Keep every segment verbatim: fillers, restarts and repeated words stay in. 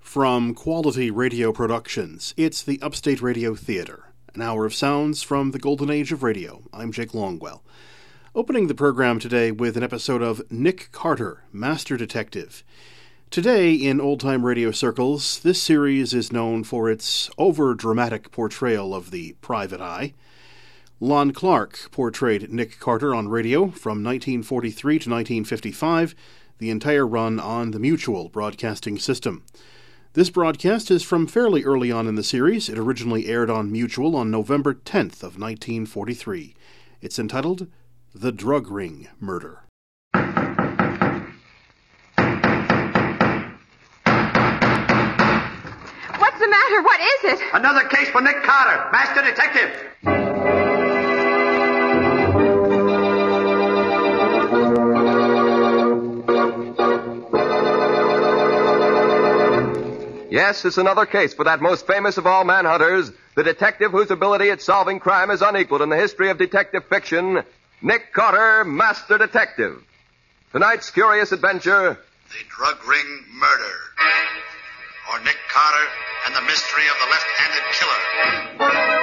From Quality Radio Productions, it's the Upstate Radio Theater, an hour of sounds from the golden age of radio. I'm Jake Longwell. Opening the program today with an episode of Nick Carter, Master Detective. Today, in old-time radio circles, this series is known for its over-dramatic portrayal of the private eye. Lon Clark portrayed Nick Carter on radio from nineteen forty-three to nineteen fifty-five, the entire run on the Mutual broadcasting system. This broadcast is from fairly early on in the series. It originally aired on Mutual on November tenth of nineteen forty-three. It's entitled The Drug Ring Murder. What's the matter? What is it? Another case for Nick Carter, Master Detective. Yes, it's another case for that most famous of all manhunters, the detective whose ability at solving crime is unequaled in the history of detective fiction, Nick Carter, Master Detective. Tonight's curious adventure, The Drug Ring Murder, or Nick Carter and the Mystery of the Left-Handed Killer.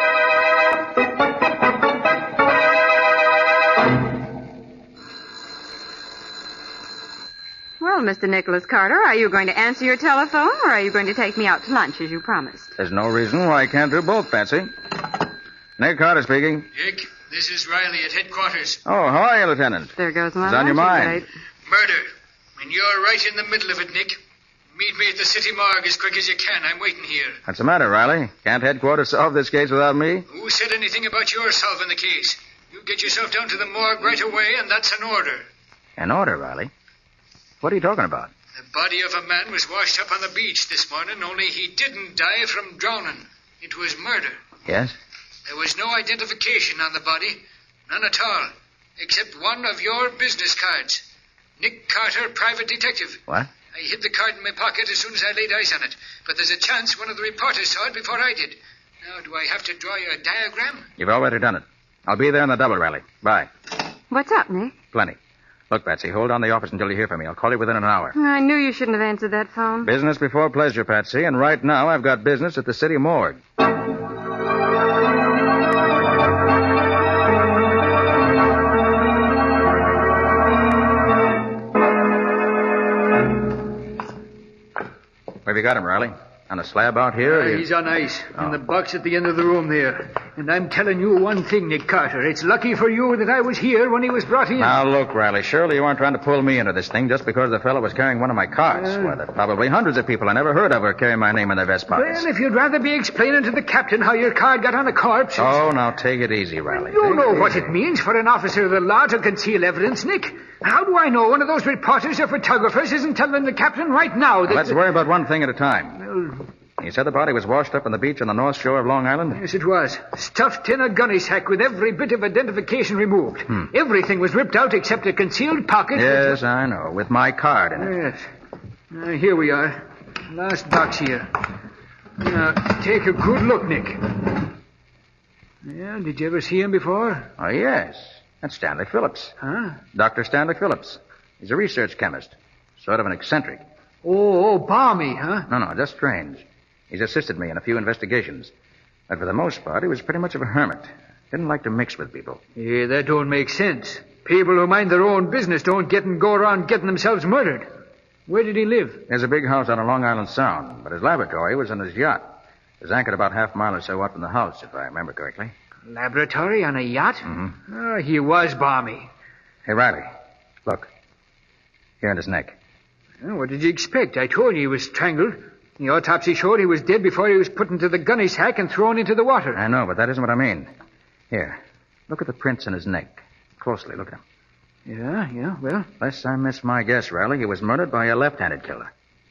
Well, Mister Nicholas Carter, are you going to answer your telephone, or are you going to take me out to lunch as you promised? There's no reason why I can't do both, Patsy. Nick Carter speaking. Dick, this is Riley at headquarters. Oh, how are you, Lieutenant? There goes my What's on your mind? Right. Murder. And you're right in the middle of it, Nick. Meet me at the city morgue as quick as you can. I'm waiting here. What's the matter, Riley? Can't headquarters solve this case without me? Who said anything about your solving the case? You get yourself down to the morgue right away, and that's an order. An order, Riley? What are you talking about? The body of a man was washed up on the beach this morning, only he didn't die from drowning. It was murder. Yes? There was no identification on the body. None at all. Except one of your business cards. Nick Carter, private detective. What? I hid the card in my pocket as soon as I laid eyes on it. But there's a chance one of the reporters saw it before I did. Now, do I have to draw you a diagram? You've already done it. I'll be there in the double, Riley. Bye. What's up, Nick? Plenty. Look, Patsy, hold on the office until you hear from me. I'll call you within an hour. I knew you shouldn't have answered that phone. Business before pleasure, Patsy, and right now I've got business at the city morgue. Where have you got him, Riley? On a slab out here? Uh, you... He's on ice, oh. in the box at the end of the room there. And I'm telling you one thing, Nick Carter. It's lucky for you that I was here when he was brought in. Now, look, Riley, surely you aren't trying to pull me into this thing just because the fellow was carrying one of my cards. Uh, Why, there are probably hundreds of people I never heard of who carry my name in their vest pockets. Well, if you'd rather be explaining to the captain how your card got on a corpse... Oh, now take it easy, Riley. You take know it what easy. it means for an officer of the law to conceal evidence, Nick. How do I know one of those reporters or photographers isn't telling the captain right now that... Well, let's worry about one thing at a time. Well, You said the body was washed up on the beach on the north shore of Long Island? yes, it was. Stuffed in a gunny sack with every bit of identification removed. Hmm. Everything was ripped out except a concealed pocket. Yes, I know, with my card in it. Yes. Uh, here we are. Last box here. Now, take a good look, Nick. Yeah, did you ever see him before? Oh, yes. That's Stanley Phillips. Huh? Doctor Stanley Phillips. He's a research chemist. Sort of an eccentric. Oh, oh, balmy, huh? No, no, just strange. He's assisted me in a few investigations. But for the most part, he was pretty much of a hermit. Didn't like to mix with people. Yeah, that don't make sense. People who mind their own business don't get and go around getting themselves murdered. Where did he live? There's a big house on a Long Island Sound, but his laboratory was in his yacht. It was anchored about half a mile or so up from the house, if I remember correctly. Laboratory on a yacht? Mm-hmm. Oh, he was balmy. Hey, Riley, look. Here in his neck. Oh, what did you expect? I told you he was strangled. The autopsy showed he was dead before he was put into the gunny sack and thrown into the water. I know, but that isn't what I mean. Here, look at the prints in his neck. Closely, look at him. Yeah, yeah, well... Unless I miss my guess, Riley, he was murdered by a left-handed killer.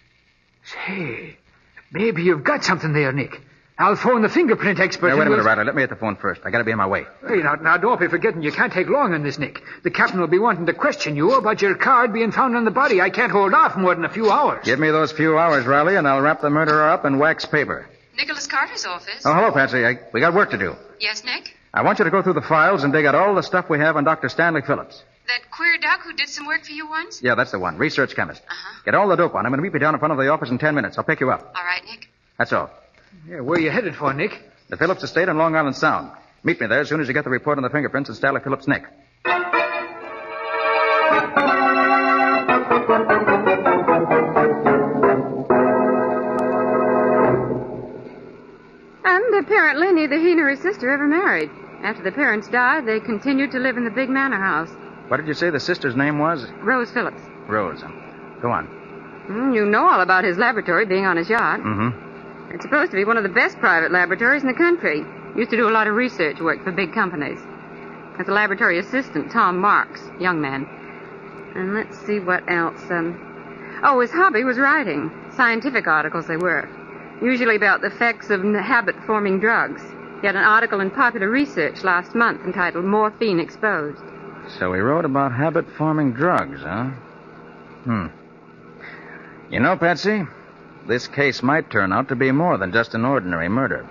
Say, maybe you've got something there, Nick. I'll phone the fingerprint expert. Now, wait a minute, we'll... Riley. Let me hit the phone first. I gotta be on my way. Hey, now, now, don't be forgetting you can't take long on this, Nick. The captain will be wanting to question you about your card being found on the body. I can't hold off more than a few hours. Give me those few hours, Riley, and I'll wrap the murderer up in wax paper. Nicholas Carter's office. Oh, hello, Patsy. I, we got work to do. Yes, Nick? I want you to go through the files and dig out all the stuff we have on Doctor Stanley Phillips. That queer duck who did some work for you once? Yeah, that's the one. Research chemist. Uh-huh. Get all the dope on him and meet me down in front of the office in ten minutes. I'll pick you up. All right, Nick. That's all. Yeah, where you headed for, Nick? The Phillips estate on Long Island Sound. Meet me there as soon as you get the report on the fingerprints and Stanley Phillips' Nick. And apparently neither he nor his sister ever married. After the parents died, they continued to live in the big manor house. What did you say the sister's name was? Rose Phillips. Rose. Go on. Mm, you know all about his laboratory being on his yacht. Mm-hmm. It's supposed to be one of the best private laboratories in the country. Used to do a lot of research work for big companies. As a laboratory assistant, Tom Marks, young man. And let's see what else. Um, oh, his hobby was writing. Scientific articles they were. Usually about the effects of habit-forming drugs. He had an article in Popular Research last month entitled Morphine Exposed. So he wrote about habit-forming drugs, huh? Hmm. You know, Patsy, this case might turn out to be more than just an ordinary murder.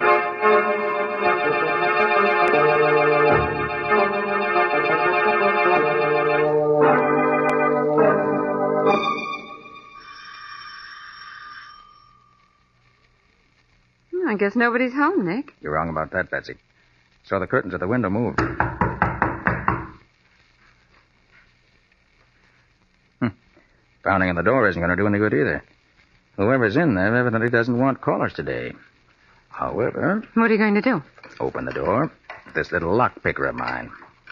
I guess nobody's home, Nick. You're wrong about that, Patsy. Saw the curtains at the window move. Hmm. Pounding on the door isn't going to do any good either. Whoever's in there evidently doesn't want callers today. However... What are you going to do? Open the door with this little lock picker of mine.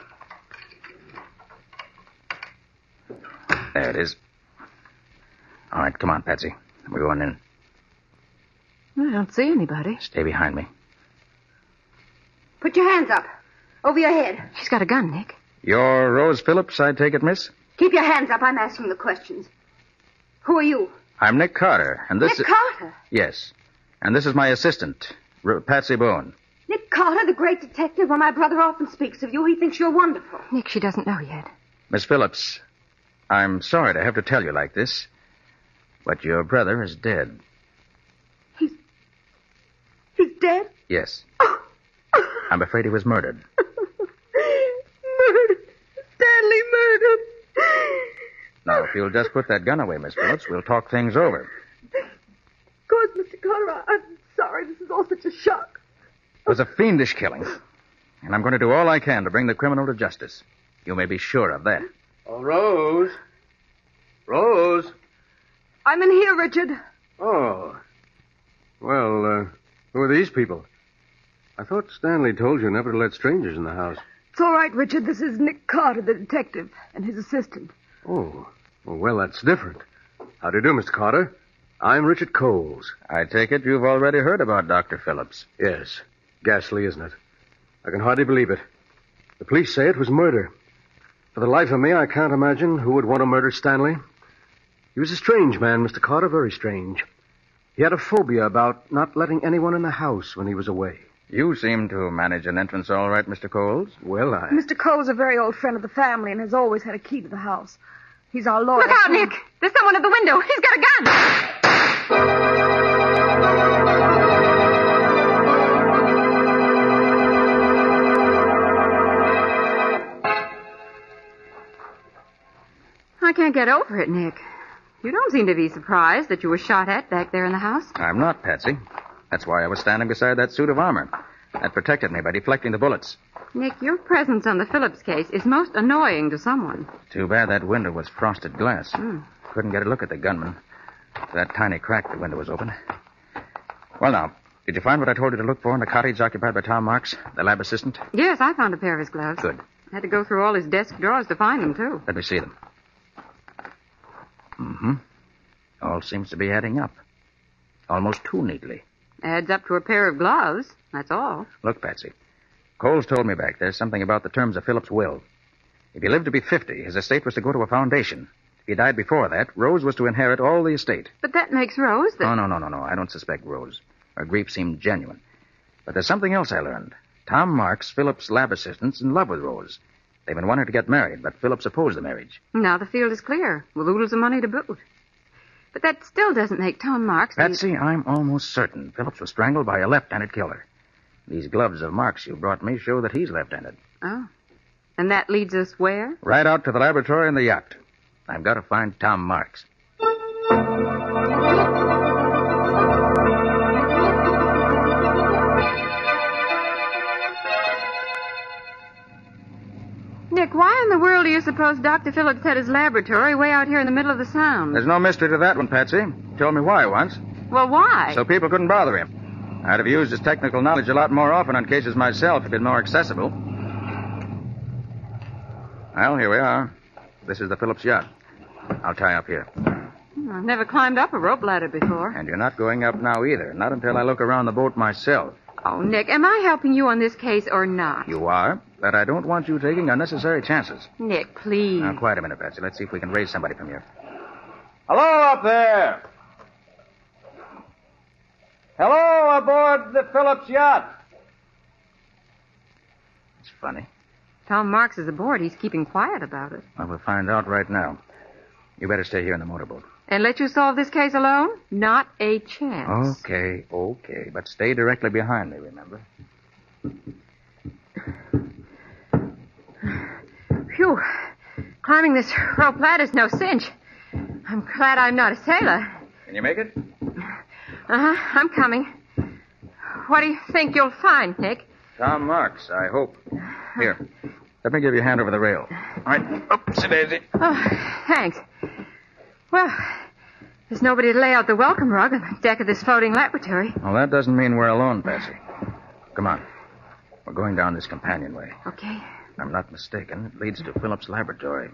There it is. All right, come on, Patsy. We're going in. I don't see anybody. Stay behind me. Put your hands up. Over your head. He's got a gun, Nick. You're Rose Phillips, I take it, miss? Keep your hands up. I'm asking the questions. Who are you? I'm Nick Carter, and this Nick is... Carter? Yes. And this is my assistant, R- Patsy Boone. Nick Carter, the great detective. Well, my brother often speaks of you. He thinks you're wonderful. Nick, she doesn't know yet. Miss Phillips, I'm sorry to have to tell you like this, but your brother is dead. He's... He's dead? Yes. I'm afraid he was murdered. Murdered. Stanley murdered. Now, if you'll just put that gun away, Miss Phillips, we'll talk things over. Of course, Mister Carter, I- I'm sorry. This is all such a shock. It was a fiendish killing, and I'm going to do all I can to bring the criminal to justice. You may be sure of that. Oh, Rose. Rose. I'm in here, Richard. Oh. Well, uh, who are these people? I thought Stanley told you never to let strangers in the house. It's all right, Richard. This is Nick Carter, the detective, and his assistant. Oh. Well, well, that's different. How do you do, Mister Carter? I'm Richard Coles. I take it you've already heard about Doctor Phillips. Yes. Ghastly, isn't it? I can hardly believe it. The police say it was murder. For the life of me, I can't imagine who would want to murder Stanley. He was a strange man, Mister Carter, very strange. He had a phobia about not letting anyone in the house when he was away. You seem to manage an entrance all right, Mister Coles. Well, I... Mister Cole's a very old friend of the family and has always had a key to the house. He's our lawyer. Look out, Nick! There's someone at the window. He's got a gun! I can't get over it, Nick. You don't seem to be surprised that you were shot at back there in the house. I'm not, Patsy. That's why I was standing beside that suit of armor. That protected me by deflecting the bullets. Nick, your presence on the Phillips case is most annoying to someone. Too bad that window was frosted glass. Mm. Couldn't get a look at the gunman. That tiny crack the window was open. Well, now, did you find what I told you to look for in the cottage occupied by Tom Marks, the lab assistant? Yes, I found a pair of his gloves. Good. I had to go through all his desk drawers to find them, too. Let me see them. Mm-hmm. All seems to be adding up. Almost too neatly. Adds up to a pair of gloves, that's all. Look, Patsy. Coles told me back there something about the terms of Phillips' will. If he lived to be fifty, his estate was to go to a foundation. If he died before that, Rose was to inherit all the estate. But that makes Rose the... No, no, no, no, no. I don't suspect Rose. Her grief seemed genuine. But there's something else I learned. Tom Marks, Phillips' lab assistant's in love with Rose. They've been wanting to get married, but Phillips opposed the marriage. Now the field is clear, with oodles of money to boot. But that still doesn't make Tom Marks... Patsy, I'm almost certain Phillips was strangled by a left-handed killer. These gloves of Marks you brought me show that he's left-handed. Oh. And that leads us where? Right out to the laboratory and the yacht. I've got to find Tom Marks. Nick, why in the world do you suppose Doctor Phillips had his laboratory way out here in the middle of the Sound? There's no mystery to that one, Patsy. He told me why once. Well, why? So people couldn't bother him. I'd have used his technical knowledge a lot more often on cases myself if it'd been more accessible. Well, here we are. This is the Phillips yacht. I'll tie up here. I've never climbed up a rope ladder before. And you're not going up now either. Not until I look around the boat myself. Oh, Nick, am I helping you on this case or not? You are, but I don't want you taking unnecessary chances. Nick, please. Now, quiet a minute, Patsy. Let's see if we can raise somebody from here. Hello up there. Hello aboard the Phillips yacht. It's funny. Tom Marks is aboard. He's keeping quiet about it. Well, we'll find out right now. You better stay here in the motorboat. And let you solve this case alone? Not a chance. Okay, okay. But stay directly behind me, remember? Phew. Climbing this rope ladder's no cinch. I'm glad I'm not a sailor. Can you make it? Uh-huh. I'm coming. What do you think you'll find, Nick? Tom Marks, I hope. Here. Let me give you a hand over the rail. All right. Oopsie daisy. Oh, thanks. Well, there's nobody to lay out the welcome rug on the deck of this floating laboratory. Well, that doesn't mean we're alone, Patsy. Come on. We're going down this companionway. Okay. If I'm not mistaken, it leads to Phillips' laboratory.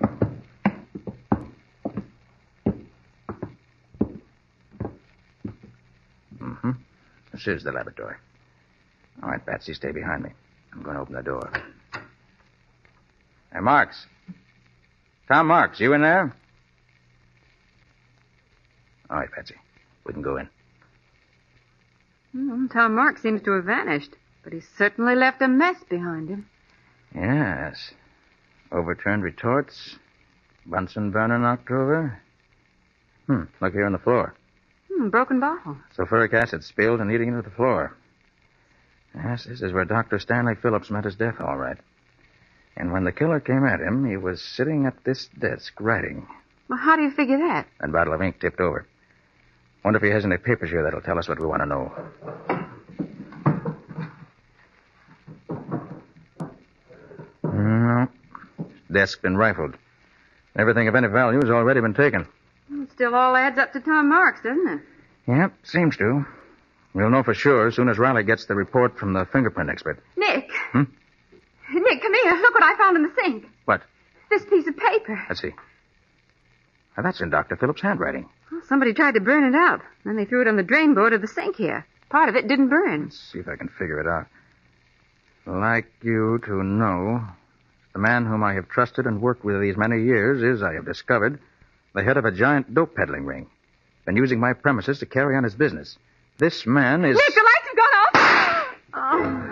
Mm-hmm. This is the laboratory. All right, Patsy, stay behind me. I'm going to open the door. Hey, Marks. Tom Marks, you in there? All right, Patsy. We can go in. Mm, Tom Marks seems to have vanished, but he's certainly left a mess behind him. Yes. Overturned retorts. Bunsen burner knocked over. Hmm, look here on the floor. Hmm, broken bottle. Sulfuric acid spilled and eating into the floor. Yes, this is where Doctor Stanley Phillips met his death, all right. And when the killer came at him, he was sitting at this desk writing. Well, how do you figure that? That bottle of ink tipped over. Wonder if he has any papers here that'll tell us what we want to know. No. Desk been rifled. Everything of any value has already been taken. It still all adds up to Tom Marks, doesn't it? Yep, seems to. We'll know for sure as soon as Riley gets the report from the fingerprint expert. Nick. Hmm? Nick, come here. Look what I found in the sink. What? This piece of paper. Let's see. Now, that's in Doctor Phillips' handwriting. Well, somebody tried to burn it out. Then they threw it on the drain board of the sink here. Part of it didn't burn. Let's see if I can figure it out. Like you to know, the man whom I have trusted and worked with these many years is, I have discovered, the head of a giant dope peddling ring. Been using my premises to carry on his business. This man is... Nick, the lights have gone off! Oh.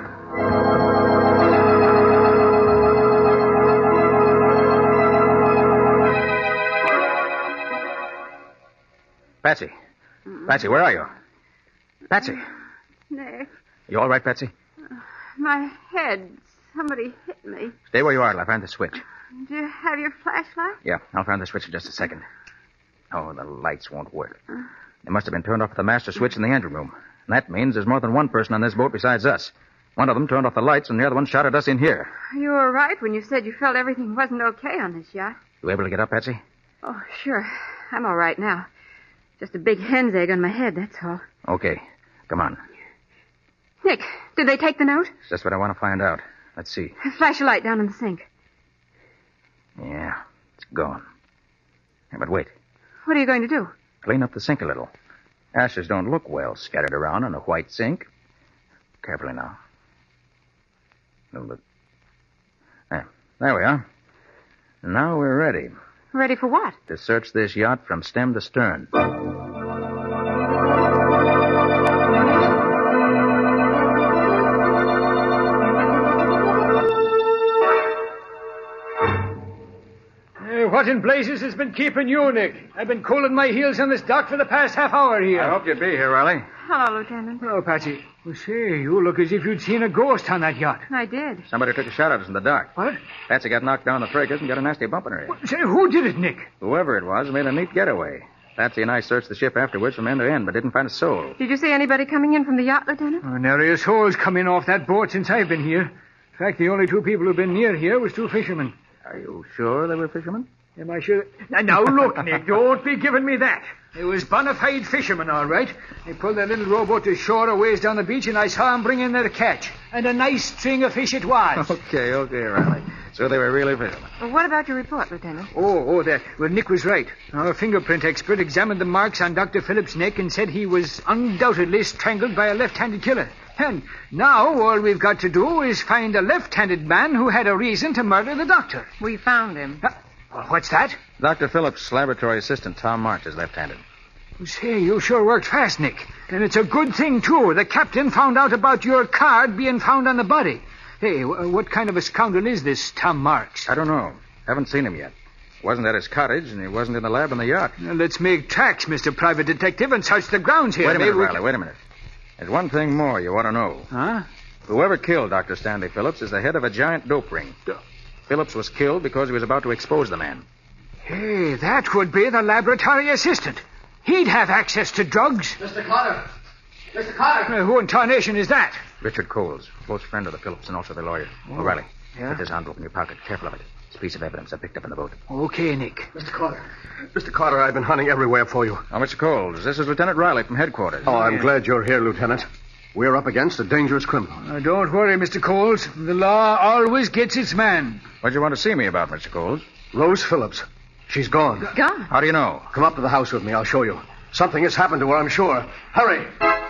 Patsy. Patsy, where are you? Patsy. Nick. You all right, Patsy? Uh, my head. Somebody hit me. Stay where you are till I find the switch. Do you have your flashlight? Yeah, I'll find the switch in just a second. Oh, the lights won't work. They must have been turned off at the master switch in the engine room. And that means there's more than one person on this boat besides us. One of them turned off the lights, and the other one shot at us in here. You were right when you said you felt everything wasn't okay on this yacht. You able to get up, Patsy? Oh, sure. I'm all right now. Just a big hen's egg on my head, that's all. Okay. Come on. Nick, did they take the note? That's what I want to find out. Let's see. Flash a light down in the sink. Yeah, it's gone. Hey, but wait. What are you going to do? Clean up the sink a little. Ashes don't look well scattered around in a white sink. Carefully now. A little bit. There. There we are. Now we're ready. Ready for what? To search this yacht from stem to stern. what in blazes has been keeping you, Nick? I've been cooling my heels on this dock for the past half hour here. I hoped you'd be here, Riley. Hello, Lieutenant. Hello, Patsy. Well, say, you look as if you'd seen a ghost on that yacht. I did. Somebody took a shot at us in the dock. What? Patsy got knocked down the breakers and got a nasty bump in her head. Well, say, who did it, Nick? Whoever it was made a neat getaway. Patsy and I searched the ship afterwards from end to end, but didn't find a soul. Did you see anybody coming in from the yacht, Lieutenant? Oh, nary a soul's come in off that boat since I've been here. In fact, the only two people who've been near here was two fishermen. Are you sure they were fishermen? Am I sure? Now, now look, Nick, don't be giving me that. They was bona fide fishermen, all right. They pulled their little rowboat to shore a ways down the beach, and I saw them bring in their catch. And a nice string of fish it was. Okay, okay, Riley. So they were really fishermen. Well, what about your report, Lieutenant? Oh, oh, that. Well, Nick was right. Our fingerprint expert examined the marks on Doctor Phillips' neck and said he was undoubtedly strangled by a left-handed killer. And now all we've got to do is find a left-handed man who had a reason to murder the doctor. We found him. Uh, well, what's that? Doctor Phillips' laboratory assistant, Tom Marks, is left-handed. Say, you sure worked fast, Nick. And it's a good thing, too. The captain found out about your card being found on the body. Hey, w- what kind of a scoundrel is this Tom Marks? I don't know. Haven't seen him yet. Wasn't at his cottage, and he wasn't in the lab on the yacht. Now, let's make tracks, Mister Private Detective, and search the grounds here. Wait a minute, Maybe we Riley, can- wait a minute. There's one thing more you ought to know. Huh? Whoever killed Doctor Stanley Phillips is the head of a giant dope ring. Do- Phillips was killed because he was about to expose the man. Hey, that would be the laboratory assistant. He'd have access to drugs. Mister Carter. Mister Carter. Uh, who in tarnation is that? Richard Coles, close friend of the Phillips and also the lawyer. Oh, Riley, Yeah? put this envelope in your pocket. Careful of it. It's a piece of evidence I picked up on the boat. Okay, Nick. Mister Carter. Mister Carter, I've been hunting everywhere for you. Oh, Mister Coles, this is Lieutenant Riley from headquarters. Oh, I'm glad you're here, Lieutenant. We're up against a dangerous criminal. Uh, don't worry, Mister Coles. The law always gets its man. What'd you want to see me about, Mister Coles? Rose Phillips. She's gone. Gone. How do you know? Come up to the house with me. I'll show you. Something has happened to her, I'm sure. Hurry.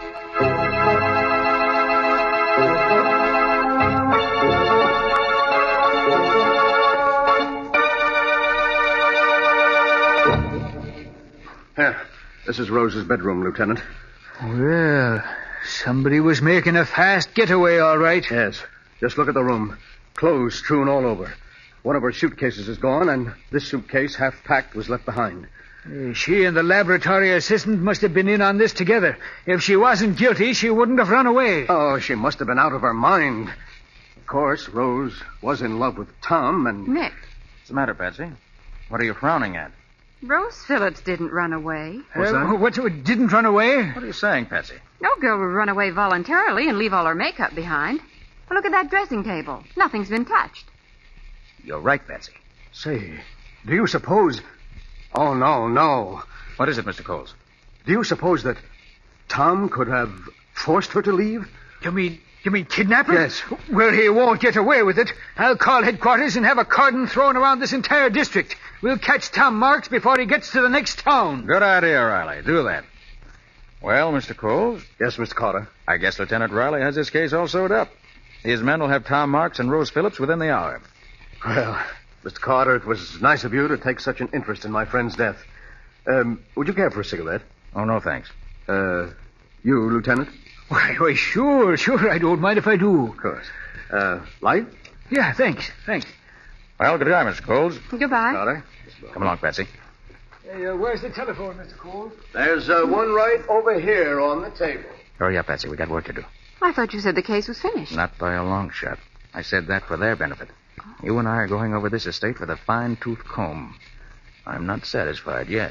Here. This is Rose's bedroom, Lieutenant. Well, somebody was making a fast getaway, all right. Yes. Just look at the room. Clothes strewn all over. One of her suitcases is gone, and this suitcase, half packed, was left behind. Uh, She and the laboratory assistant must have been in on this together. If she wasn't guilty, she wouldn't have run away. Oh, she must have been out of her mind. Of course, Rose was in love with Tom, and... Nick, What's the matter, Patsy? What are you frowning at? Rose Phillips didn't run away. What's Uh, that? what, didn't run away? What are you saying, Patsy? No girl would run away voluntarily and leave all her makeup behind. Well, look at that dressing table. Nothing's been touched. You're right, Patsy. Say, do you suppose... Oh, no, no. What is it, Mister Coles? Do you suppose that Tom could have forced her to leave? You mean, you mean kidnap her? Yes. Well, he won't get away with it. I'll call headquarters and have a cordon thrown around this entire district. We'll catch Tom Marks before he gets to the next town. Good idea, Riley. Do that. Well, Mister Coles, Yes, Mister Carter. I guess Lieutenant Riley has this case all sewed up. His men will have Tom Marks and Rose Phillips within the hour. Well, Mister Carter, it was nice of you to take such an interest in my friend's death. Um, would you care for a cigarette? Oh, no, thanks. Uh, you, Lieutenant? Why, why, sure, sure. I don't mind if I do. Of course. Uh, light? Yeah, thanks, thanks. Well, good day, Mister Coles. Goodbye. Carter? Come along, Patsy. Hey, uh, where's the telephone, Mister Cole? There's uh, one right over here on the table. Hurry up, Patsy. We got work to do. I thought you said the case was finished. Not by a long shot. I said that for their benefit. You and I are going over this estate with a fine-tooth comb. I'm not satisfied yet.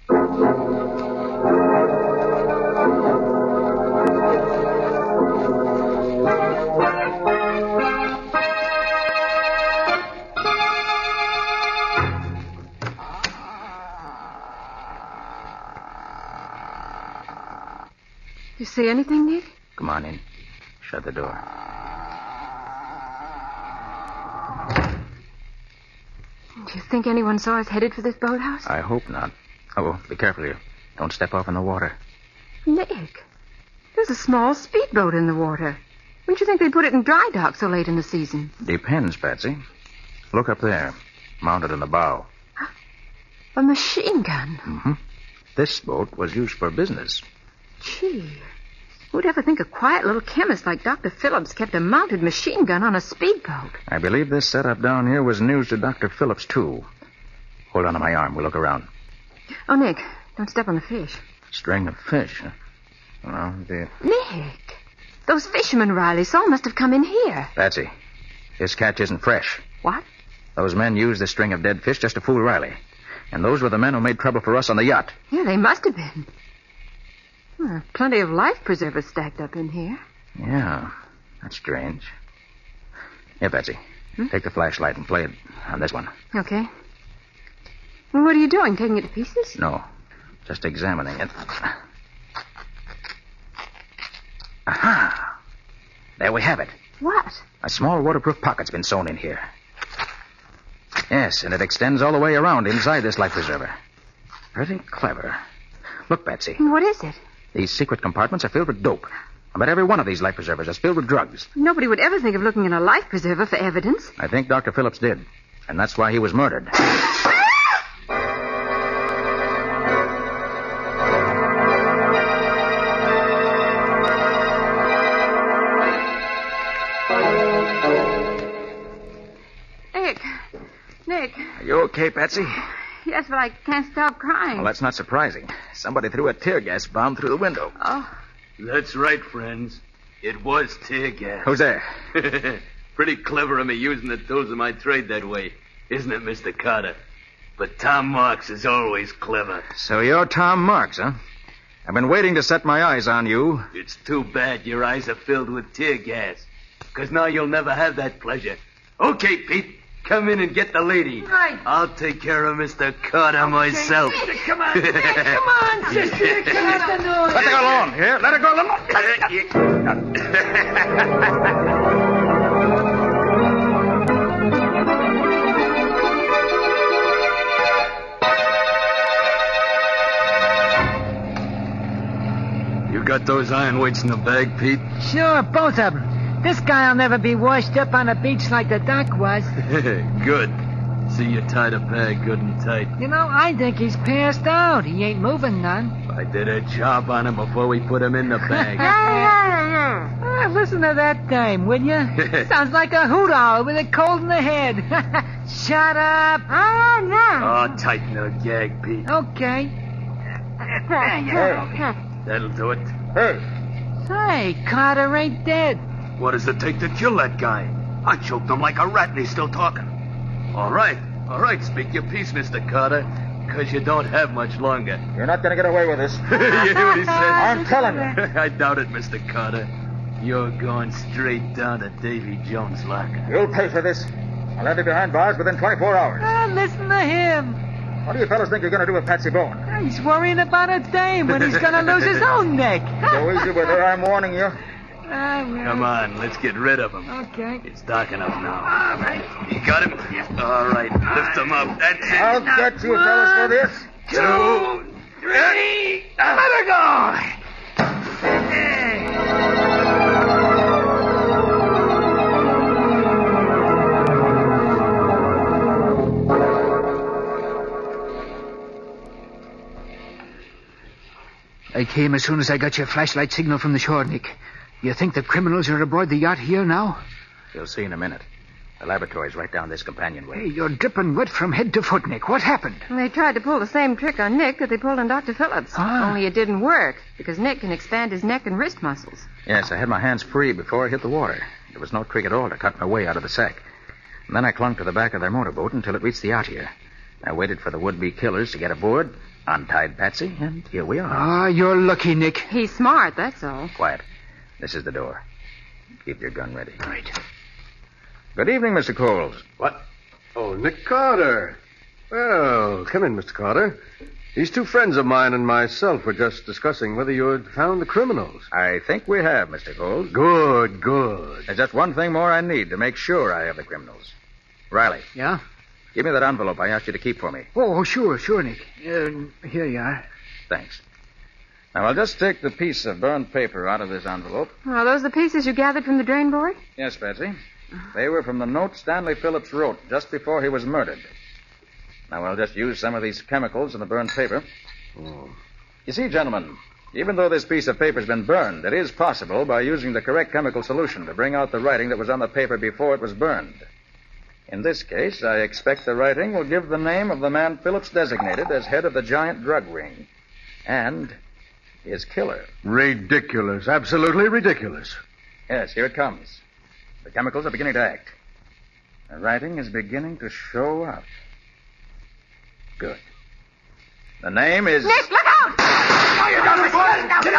You see anything, Nick? Come on in. Shut the door. Do you think anyone saw us headed for this boathouse? I hope not. Oh, be careful here. Don't step off in the water. Nick, there's a small speedboat in the water. Wouldn't you think they'd put it in dry dock so late in the season? Depends, Patsy. Look up there, mounted in the bow. A machine gun. Mm-hmm. This boat was used for business. Gee, who'd ever think a quiet little chemist like Doctor Phillips kept a mounted machine gun on a speedboat? I believe this setup down here was news to Doctor Phillips, too. Hold on to my arm. We'll look around. Oh, Nick, don't step on the fish. String of fish, huh? Well, the... Nick, those fishermen Riley saw must have come in here. Patsy, this catch isn't fresh. What? Those men used this string of dead fish just to fool Riley. And those were the men who made trouble for us on the yacht. Yeah, they must have been. Well, plenty of life preservers stacked up in here. Yeah, that's strange. Here, Patsy, hmm? take the flashlight and play it on this one. Okay. Well, what are you doing, taking it to pieces? No, just examining it. Aha! There we have it. What? A small waterproof pocket's been sewn in here. Yes, and it extends all the way around inside this life preserver. Pretty clever. Look, Patsy. What is it? These secret compartments are filled with dope. I bet every one of these life preservers is filled with drugs. Nobody would ever think of looking in a life preserver for evidence. I think Doctor Phillips did. And that's why he was murdered. Nick. Nick. Are you okay, Patsy? Yes, but I can't stop crying. Well, that's not surprising. Somebody threw a tear gas bomb through the window. Oh. That's right, friends. It was tear gas. Who's there? Pretty clever of me using the tools of my trade that way, isn't it, Mister Carter? But Tom Marks is always clever. So you're Tom Marks, huh? I've been waiting to set my eyes on you. It's too bad your eyes are filled with tear gas, because now you'll never have that pleasure. Okay, Pete. Come in and get the lady. Right. I'll take care of Mister Carter okay. myself. Come on, Nick, come on, sister. Come on. Let her go alone. Here, let her go alone. You got those iron weights in the bag, Pete? Sure, both of them. This guy'll never be washed up on a beach like the doc was. Good. See you tied a bag good and tight. You know, I think he's passed out. He ain't moving none. I did a job on him before we put him in the bag. Ah, listen to that dame, will you? Sounds like a hoot owl with a cold in the head. Shut up. Oh, no. Oh, tighten the gag, Pete. Okay. That'll do it. Hey. Say, Carter ain't dead. What does it take to kill that guy? I choked him like a rat and he's still talking. All right, all right, speak your piece, Mister Carter, because you don't have much longer. You're not going to get away with this. You hear what he said? I'm telling you. I doubt it, Mister Carter. You're going straight down to Davy Jones' locker. You'll pay for this. I'll have you behind bars within twenty-four hours. Ah, listen to him. What do you fellas think you're going to do with Patsy Bowen? He's worrying about a dame when he's going to lose his own neck. Go easy with her, I'm warning you. Ah, well. Come on, let's get rid of him. Okay. It's dark enough now. All right. You got him? All right, lift him up. That's it. I'll get you fellas for this. Two, three, let her go. I came as soon as I got your flashlight signal from the shore, Nick. You think the criminals are aboard the yacht here now? You'll see in a minute. The laboratory's right down this companionway. Hey, you're dripping wet from head to foot, Nick. What happened? They tried to pull the same trick on Nick that they pulled on Doctor Phillips. Ah. Only it didn't work, because Nick can expand his neck and wrist muscles. Yes, I had my hands free before I hit the water. There was no trick at all to cut my way out of the sack. And then I clung to the back of their motorboat until it reached the yacht here. I waited for the would-be killers to get aboard, untied Patsy, and here we are. Ah, you're lucky, Nick. He's smart, that's all. Quiet. This is the door. Keep your gun ready. Right. Good evening, Mister Coles. What? Oh, Nick Carter. Well, come in, Mister Carter. These two friends of mine and myself were just discussing whether you had found the criminals. I think we have, Mister Coles. Good, good. There's just one thing more I need to make sure I have the criminals. Riley. Yeah? Give me that envelope I asked you to keep for me. Oh, sure, sure, Nick. Uh, here you are. Thanks. Now, I'll just take the piece of burned paper out of this envelope. Are those the pieces you gathered from the drain board? Yes, Patsy. They were from the note Stanley Phillips wrote just before he was murdered. Now, I'll just use some of these chemicals in the burned paper. Oh. You see, gentlemen, even though this piece of paper's been burned, it is possible, by using the correct chemical solution, to bring out the writing that was on the paper before it was burned. In this case, I expect the writing will give the name of the man Phillips designated as head of the giant drug ring. And his killer. Ridiculous. Absolutely ridiculous. Yes, here it comes. The chemicals are beginning to act. The writing is beginning to show up. Good. The name is... Nick, look out! Oh, you got me, boy! Get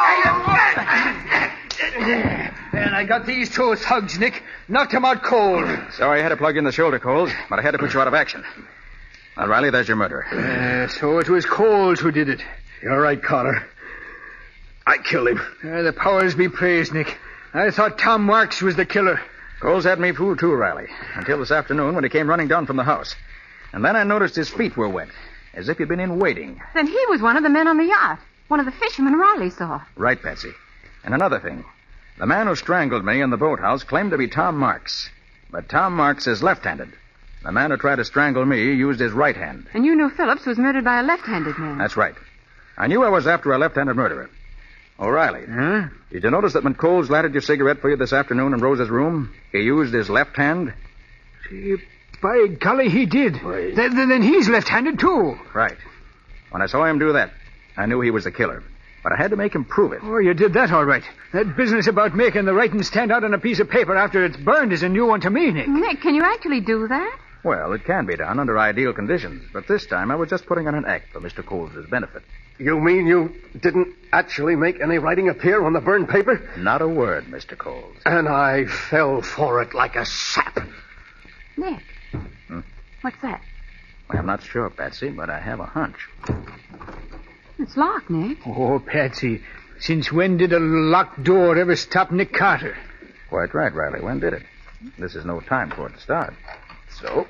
out! And I got these two thugs, Nick. Knocked him out cold. Sorry I had to plug you in the shoulder, Coles, but I had to put you out of action. Now, Riley, there's your murderer. Uh, so it was Coles who did it. You're right, Cotter. I killed him. Uh, the powers be praised, Nick. I thought Tom Marks was the killer. Coles had me fooled too, Riley, until this afternoon when he came running down from the house. And then I noticed his feet were wet, as if he'd been in waiting. Then he was one of the men on the yacht. One of the fishermen Riley saw. Right, Patsy. And another thing. The man who strangled me in the boathouse claimed to be Tom Marks. But Tom Marks is left-handed. The man who tried to strangle me used his right hand. And you knew Phillips was murdered by a left-handed man. That's right. I knew I was after a left-handed murderer. O'Reilly. Huh? Did you notice that when Coles lighted your cigarette for you this afternoon in Rose's room, he used his left hand? Gee, by golly, he did. Th- th- then he's left-handed, too. Right. When I saw him do that, I knew he was the killer. But I had to make him prove it. Oh, you did that all right. That business about making the writing stand out on a piece of paper after it's burned is a new one to me, Nick. Nick, can you actually do that? Well, it can be done under ideal conditions, but this time I was just putting on an act for Mister Coles' benefit. You mean you didn't actually make any writing appear on the burned paper? Not a word, Mister Coles. And I fell for it like a sap. Nick. Hmm? What's that? Well, I'm not sure, Patsy, but I have a hunch. It's locked, Nick. Oh, Patsy, since when did a locked door ever stop Nick Carter? Quite right, Riley. When did it? This is no time for it to start. So,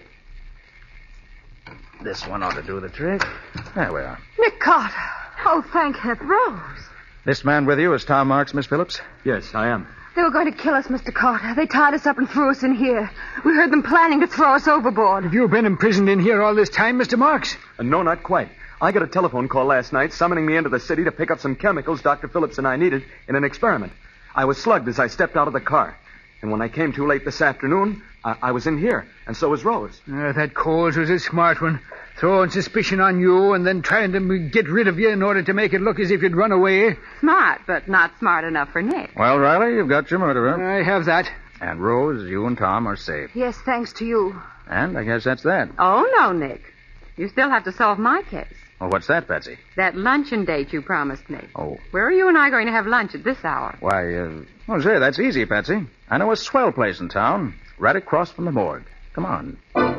this one ought to do the trick. There we are. Nick Carter. Oh, thank heaven. Rose. This man with you is Tom Marks, Miss Phillips? Yes, I am. They were going to kill us, Mister Carter. They tied us up and threw us in here. We heard them planning to throw us overboard. Have you been imprisoned in here all this time, Mister Marks? Uh, no, not quite. I got a telephone call last night summoning me into the city to pick up some chemicals Doctor Phillips and I needed in an experiment. I was slugged as I stepped out of the car. And when I came too late this afternoon, I, I was in here, and so was Rose. Uh, that Coles was a smart one. Throwing suspicion on you and then trying to get rid of you in order to make it look as if you'd run away. Smart, but not smart enough for Nick. Well, Riley, you've got your murderer. I have that. And Rose, you and Tom are safe. Yes, thanks to you. And I guess that's that. Oh, no, Nick. You still have to solve my case. Well, what's that, Patsy? That luncheon date you promised me. Oh. Where are you and I going to have lunch at this hour? Why, uh... Well, say, that's easy, Patsy. I know a swell place in town, right across from the morgue. Come on.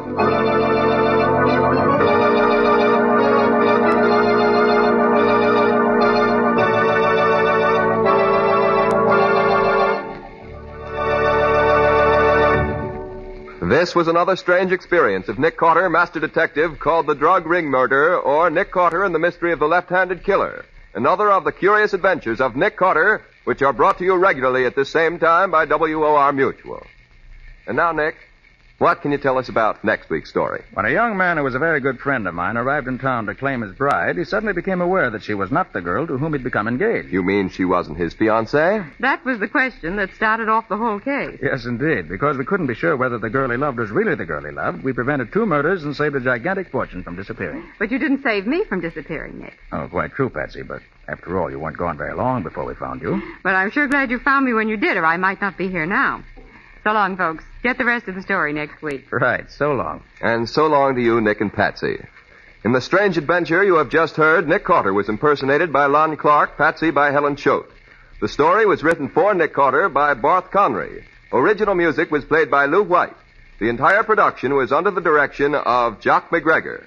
This was another strange experience of Nick Carter, Master Detective, called The Drug Ring Murder, or Nick Carter and the Mystery of the Left-Handed Killer. Another of the curious adventures of Nick Carter, which are brought to you regularly at this same time by W O R Mutual. And now, Nick, what can you tell us about next week's story? When a young man who was a very good friend of mine arrived in town to claim his bride, he suddenly became aware that she was not the girl to whom he'd become engaged. You mean she wasn't his fiancée? That was the question that started off the whole case. Yes, indeed. Because we couldn't be sure whether the girl he loved was really the girl he loved, we prevented two murders and saved a gigantic fortune from disappearing. But you didn't save me from disappearing, Nick. Oh, quite true, Patsy, but after all, you weren't gone very long before we found you. But I'm sure glad you found me when you did, or I might not be here now. So long, folks. Get the rest of the story next week. Right. So long. And so long to you, Nick and Patsy. In the strange adventure you have just heard, Nick Carter was impersonated by Lon Clark, Patsy by Helen Choate. The story was written for Nick Carter by Barth Conry. Original music was played by Lou White. The entire production was under the direction of Jock McGregor.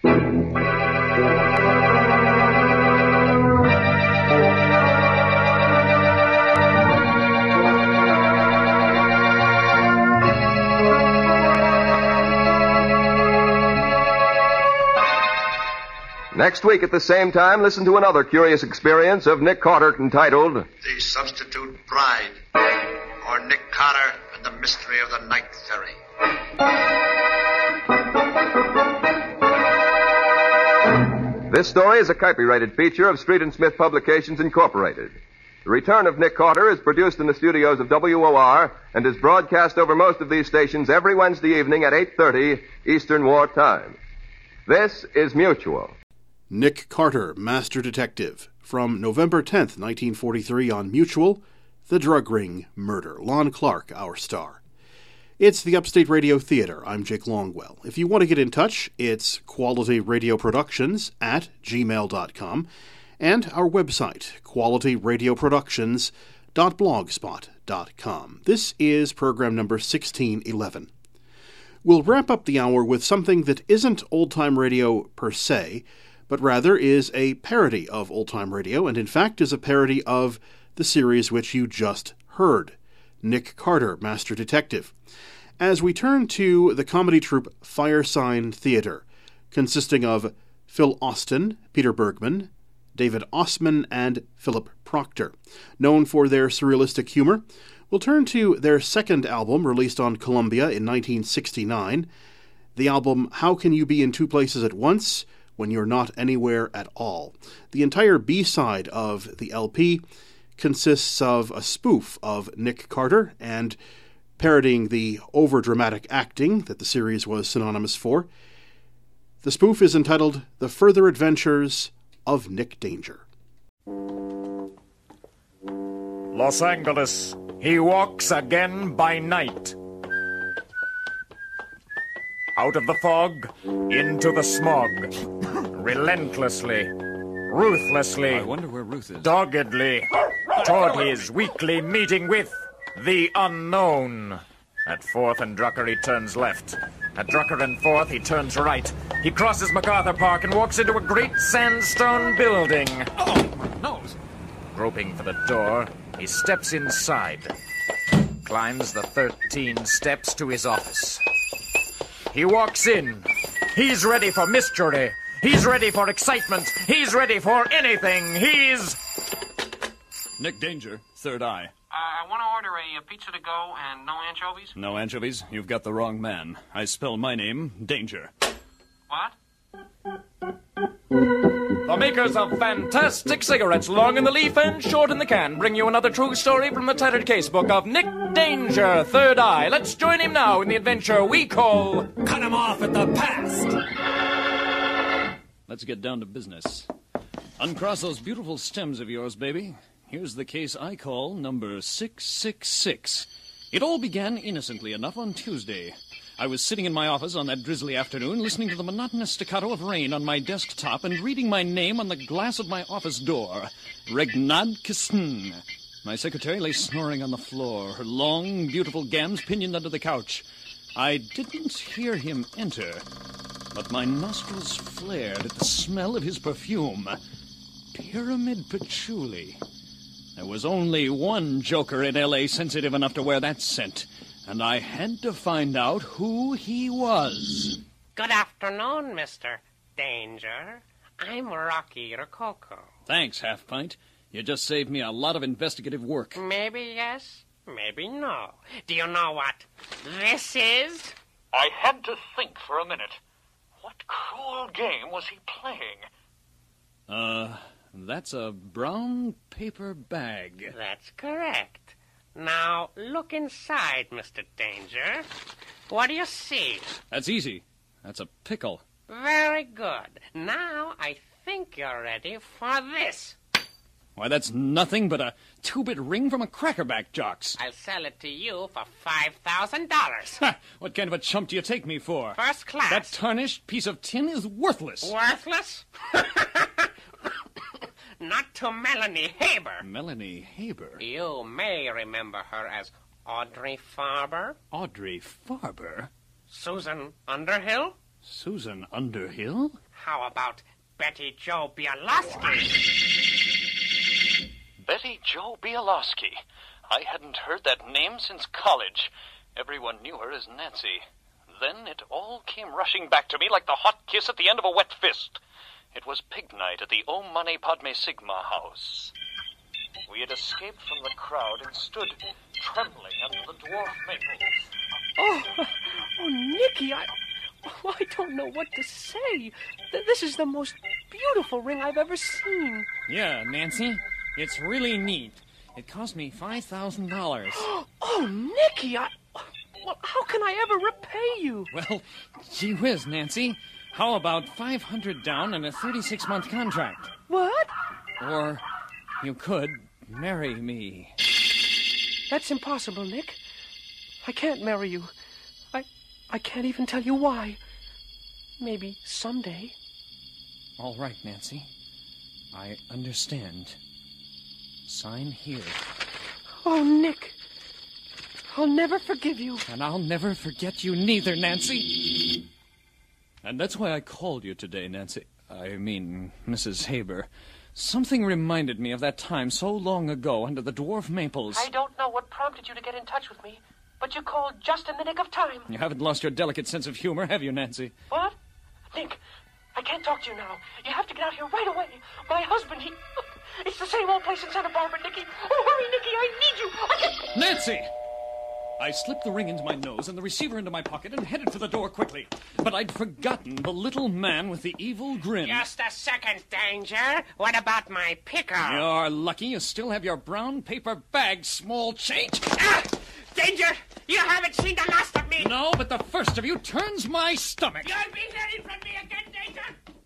Next week at the same time, listen to another curious experience of Nick Carter entitled The Substitute Bride, or Nick Carter and the Mystery of the Night Ferry. This story is a copyrighted feature of Street and Smith Publications, Incorporated. The Return of Nick Carter is produced in the studios of W O R and is broadcast over most of these stations every Wednesday evening at eight thirty Eastern War Time. This is Mutual. Nick Carter, Master Detective, from November tenth, nineteen forty-three on Mutual, The Drug Ring Murder. Lon Clark, our star. It's the Upstate Radio Theater. I'm Jake Longwell. If you want to get in touch, it's Quality Radio Productions at gmail dot com and our website, quality radio productions dot blogspot dot com. This is program number sixteen eleven. We'll wrap up the hour with something that isn't old-time radio per se, but rather is a parody of old-time radio, and in fact is a parody of the series which you just heard, Nick Carter, Master Detective. As we turn to the comedy troupe Firesign Theater, consisting of Phil Austin, Peter Bergman, David Ossman, and Philip Proctor. Known for their surrealistic humor, we'll turn to their second album, released on Columbia in nineteen sixty-nine, the album How Can You Be in Two Places at Once When You're Not Anywhere at All. The entire B-side of the L P consists of a spoof of Nick Carter and parodying the over-dramatic acting that the series was synonymous for. The spoof is entitled The Further Adventures of Nick Danger. Los Angeles, he walks again by night. Out of the fog, into the smog. Relentlessly, ruthlessly, I wonder where Ruth is. doggedly, toward his weekly meeting with the unknown. At Fourth and Drucker, he turns left. At Drucker and Fourth, he turns right. He crosses MacArthur Park and walks into a great sandstone building. Oh, my nose. Groping for the door, he steps inside. Climbs the thirteen steps to his office. He walks in. He's ready for mystery. He's ready for excitement. He's ready for anything. He's... Nick Danger, Third Eye. Uh, I want to order a, a pizza to go and no anchovies. No anchovies? You've got the wrong man. I spell my name, Danger. What? The makers of fantastic cigarettes, long in the leaf and short in the can, bring you another true story from the tattered casebook of Nick Danger, Third Eye. Let's join him now in the adventure we call... Cut Him Off at the Past! Let's get down to business. Uncross those beautiful stems of yours, baby. Here's the case I call number six six six. It all began innocently enough on Tuesday. I was sitting in my office on that drizzly afternoon, listening to the monotonous staccato of rain on my desktop and reading my name on the glass of my office door. Regnad Kisn. My secretary lay snoring on the floor, her long, beautiful gams pinioned under the couch. I didn't hear him enter, but my nostrils flared at the smell of his perfume. Pyramid Patchouli. There was only one joker in L A sensitive enough to wear that scent, and I had to find out who he was. Good afternoon, Mister Danger. I'm Rocky Rococo. Thanks, Half Pint. You just saved me a lot of investigative work. Maybe yes, maybe no. Do you know what this is? I had to think for a minute. What cruel game was he playing? Uh... That's a brown paper bag. That's correct. Now, look inside, Mister Danger. What do you see? That's easy. That's a pickle. Very good. Now, I think you're ready for this. Why, that's nothing but a two-bit ring from a crackerback, Jocks. I'll sell it to you for five thousand dollars. Ha! What kind of a chump do you take me for? First class. That tarnished piece of tin is worthless. Worthless? Not to Melanie Haber. Melanie Haber? You may remember her as Audrey Farber. Audrey Farber? Susan Underhill? Susan Underhill? How about Betty Jo Bialowski? Betty Jo Bialowski. I hadn't heard that name since college. Everyone knew her as Nancy. Then it all came rushing back to me like the hot kiss at the end of a wet fist. It was pig night at the Om Mani Padme Sigma house. We had escaped from the crowd and stood trembling under the dwarf maples. Oh, oh, Nicky, I, oh, I don't know what to say. This is the most beautiful ring I've ever seen. Yeah, Nancy, it's really neat. It cost me five thousand dollars. Oh, Nicky, I... Well, how can I ever repay you? Well, gee whiz, Nancy. How about five hundred down and a thirty-six month contract? What? Or you could marry me. That's impossible, Nick. I can't marry you. I I can't even tell you why. Maybe someday. All right, Nancy. I understand. Sign here. Oh, Nick. I'll never forgive you. And I'll never forget you neither, Nancy. And that's why I called you today, Nancy. I mean, Missus Haber. Something reminded me of that time so long ago under the dwarf maples. I don't know what prompted you to get in touch with me, but you called just in the nick of time. You haven't lost your delicate sense of humor, have you, Nancy? What? Nick, I can't talk to you now. You have to get out here right away. My husband, he... It's the same old place in Santa Barbara, Nicky. Oh, hurry, Nicky, I need you. I can't... Nancy! I slipped the ring into my nose and the receiver into my pocket and headed for the door quickly. But I'd forgotten the little man with the evil grin. Just a second, Danger. What about my pickle? You're lucky you still have your brown paper bag, small change. Ah! Danger! You haven't seen the last of me! No, but the first of you turns my stomach. You'll be hearing from me again, Danger!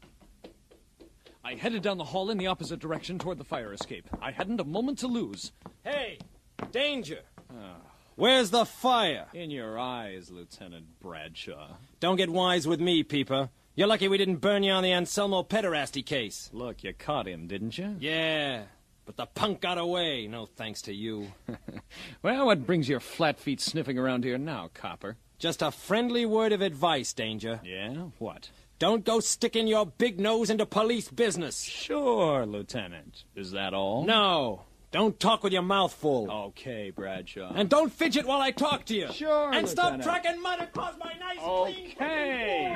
I headed down the hall in the opposite direction toward the fire escape. I hadn't a moment to lose. Hey, Danger! Oh. Where's the fire? In your eyes, Lieutenant Bradshaw. Don't get wise with me, Peeper. You're lucky we didn't burn you on the Anselmo pederasty case. Look, you caught him, didn't you? Yeah, but the punk got away, no thanks to you. Well, what brings your flat feet sniffing around here now, copper? Just a friendly word of advice, Danger. Yeah? What? Don't go sticking your big nose into police business. Sure, Lieutenant. Is that all? No. Don't talk with your mouth full. Okay, Bradshaw. And don't fidget while I talk to you. Sure, And Lieutenant. stop tracking mud across my nice Okay.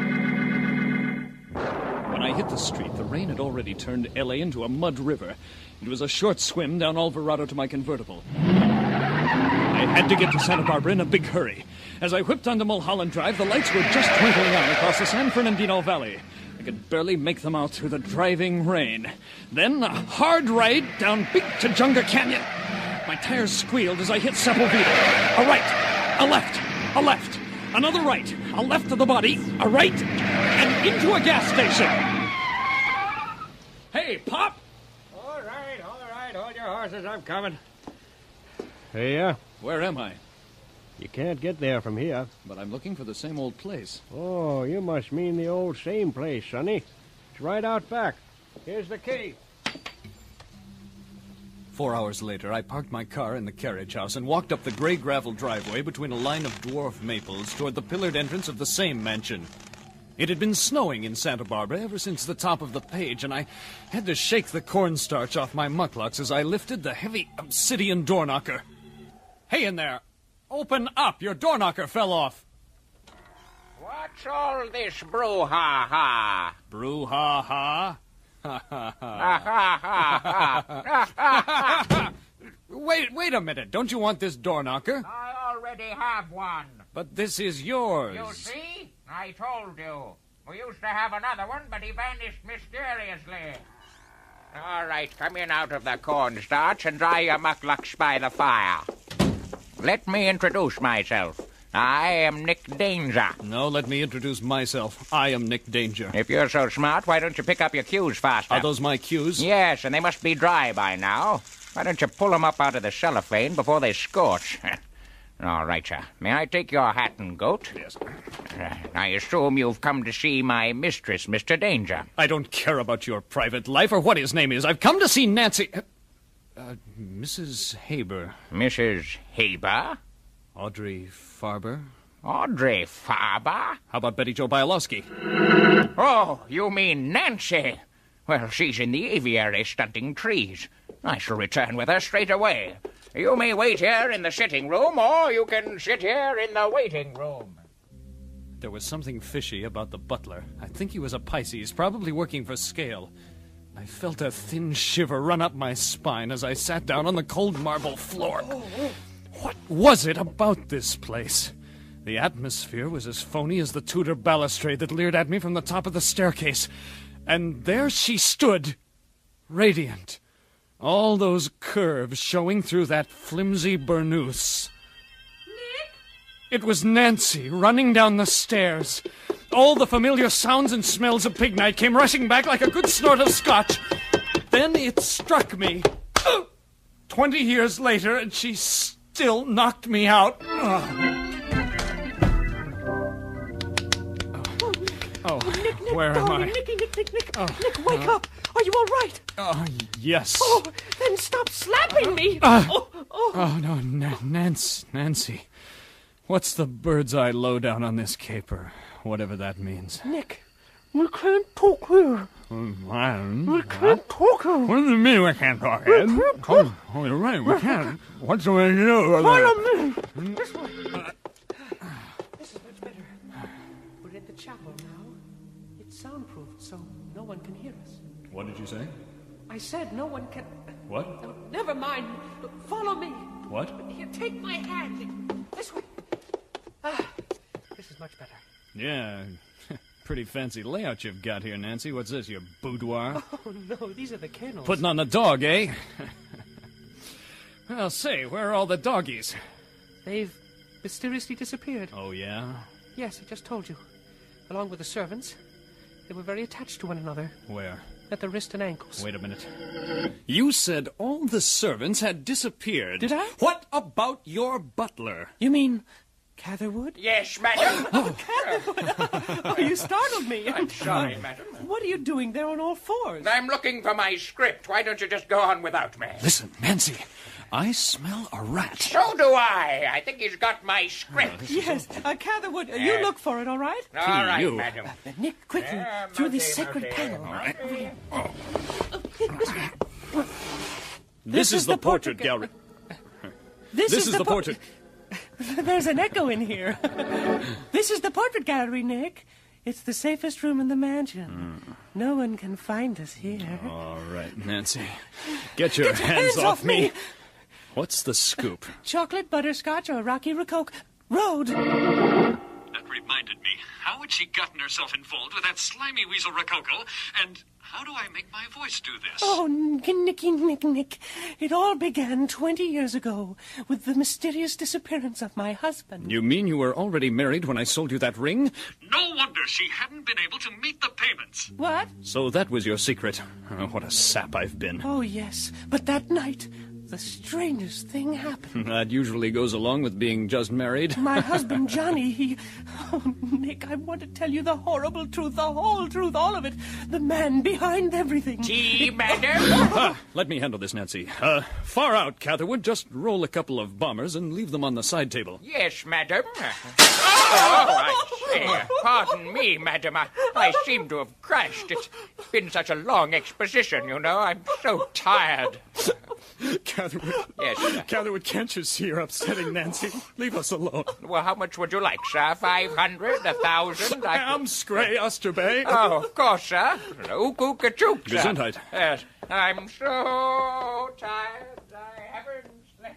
When I hit the street, the rain had already turned L A into a mud river. It was a short swim down Alvarado to my convertible. I had to get to Santa Barbara in a big hurry. As I whipped onto Mulholland Drive, the lights were just twinkling on across the San Fernandino Valley. I could barely make them out through the driving rain. Then a hard ride down Big Tujunga Canyon. My tires squealed as I hit Sepulveda. A right, a left, a left, another right, a left of the body, a right, and into a gas station. Hey, Pop! All right, all right, hold your horses, I'm coming. Here. Uh, Where am I? You can't get there from here. But I'm looking for the same old place. Oh, you must mean the old same place, Sonny. It's right out back. Here's the key. Four hours later, I parked my car in the carriage house and walked up the gray gravel driveway between a line of dwarf maples toward the pillared entrance of the same mansion. It had been snowing in Santa Barbara ever since the top of the page, and I had to shake the cornstarch off my mucklucks as I lifted the heavy obsidian door knocker. Hey in there! Open up! Your door knocker fell off! What's all this brouhaha? Brouhaha? Ha ha Ha ha ha ha ha! Wait, wait a minute. Don't you want this door knocker? I already have one. But this is yours. You see? I told you. We used to have another one, but he vanished mysteriously. All right, come in out of the cornstarch and dry your mucklucks by the fire. Let me introduce myself. I am Nick Danger. No, let me introduce myself. I am Nick Danger. If you're so smart, why don't you pick up your cues faster? Are those my cues? Yes, and they must be dry by now. Why don't you pull them up out of the cellophane before they scorch? All right, sir. May I take your hat and coat? Yes. Uh, I assume you've come to see my mistress, Mister Danger. I don't care about your private life or what his name is. I've come to see Nancy... Uh, Missus Haber. Missus Haber? Audrey Farber. Audrey Farber? How about Betty Jo Bialowski? Oh, you mean Nancy? Well, she's in the aviary stunting trees. I shall return with her straight away. You may wait here in the sitting room, or you can sit here in the waiting room. There was something fishy about the butler. I think he was a Pisces, probably working for Scale. I felt a thin shiver run up my spine as I sat down on the cold marble floor. What was it about this place? The atmosphere was as phony as the Tudor balustrade that leered at me from the top of the staircase. And there she stood, radiant, All those curves showing through that flimsy burnoose. Nick? It was Nancy running down the stairs. All the familiar sounds and smells of pig night came rushing back like a good snort of scotch. Then it struck me. Twenty years later, and she still knocked me out. Oh. Oh, Nick, Nick, where am darling, I? Nicky, Nick, Nick, Nick, Oh, Nick, wake uh, up. Are you all right? Oh, yes. Oh, then stop slapping me. Uh, oh, oh. oh, no, Na- Nance, Nancy. What's the bird's eye lowdown on this caper? Whatever that means. Nick, we can't talk here. Um, We can't talk here. What do you mean we can't talk, We Ed? can't talk. Oh, oh, you're right, we can't. What's the way to do? Follow me. This way. This is much better. We're at the chapel now. It's soundproofed, so no one can hear us. What did you say? I said no one can... What? No, never mind. Follow me. What? Here, take my hand. This way. Ah, this is much better. Yeah, pretty fancy layout you've got here, Nancy. What's this, your boudoir? Oh, no, these are the kennels. Putting on the dog, eh? Well, say, where are all the doggies? They've mysteriously disappeared. Oh, yeah? Yes, I just told you. Along with the servants. They were very attached to one another. Where? At the wrist and ankles. Wait a minute. You said all the servants had disappeared. Did I? What about your butler? You mean Catherwood? Yes, madam. Oh, Catherwood! Oh, you startled me. I'm sorry, madam. What are you doing there on all fours? I'm looking for my script. Why don't you just go on without me? Listen, Nancy, I smell a rat. So do I. I think he's got my script. Yes, uh, Catherwood, uh, Yeah. you look for it, all right? All right, you. madam. Uh, Nick, quickly, Yeah, through this Monty, sacred Monty. panel. All right. Over here. Oh. Uh, this way. This, is, the portrait, gallery. This, This is the por- portrait. There's an echo in here. This is the portrait gallery, Nick. It's the safest room in the mansion. Mm. No one can find us here. All right, Nancy. Get your, Get your hands, hands off, off me. me. What's the scoop? Chocolate, butterscotch, or Rocky Rococo Road. That reminded me. How had she gotten herself involved with that slimy weasel Rococo? And how do I make my voice do this? Oh, Nicky, Nick, Nick. It all began twenty years ago with the mysterious disappearance of my husband. You mean you were already married when I sold you that ring? No wonder she hadn't been able to meet the payments. What? So that was your secret. Oh, what a sap I've been. Oh, yes. But that night, the strangest thing happened. That usually goes along with being just married. My husband, Johnny, he... Oh, Nick, I want to tell you the horrible truth, the whole truth, all of it. The man behind everything. Tea, madam? Ah, let me handle this, Nancy. Uh, far out, Catherwood. Just roll a couple of bombers and leave them on the side table. Yes, madam. Oh, I see. Pardon me, madam. I, I seem to have crashed. It's been such a long exposition, you know. I'm so tired. Catherwood. Yes, sir. Catherwood, can't you see you're upsetting Nancy? Leave us alone. Well, how much would you like, sir? Five hundred? A thousand? I... Am Scray, Osterbay. Oh, of course, sir. Ukookachook, sir. Gesundheit. Yes. I'm so tired. I haven't slept.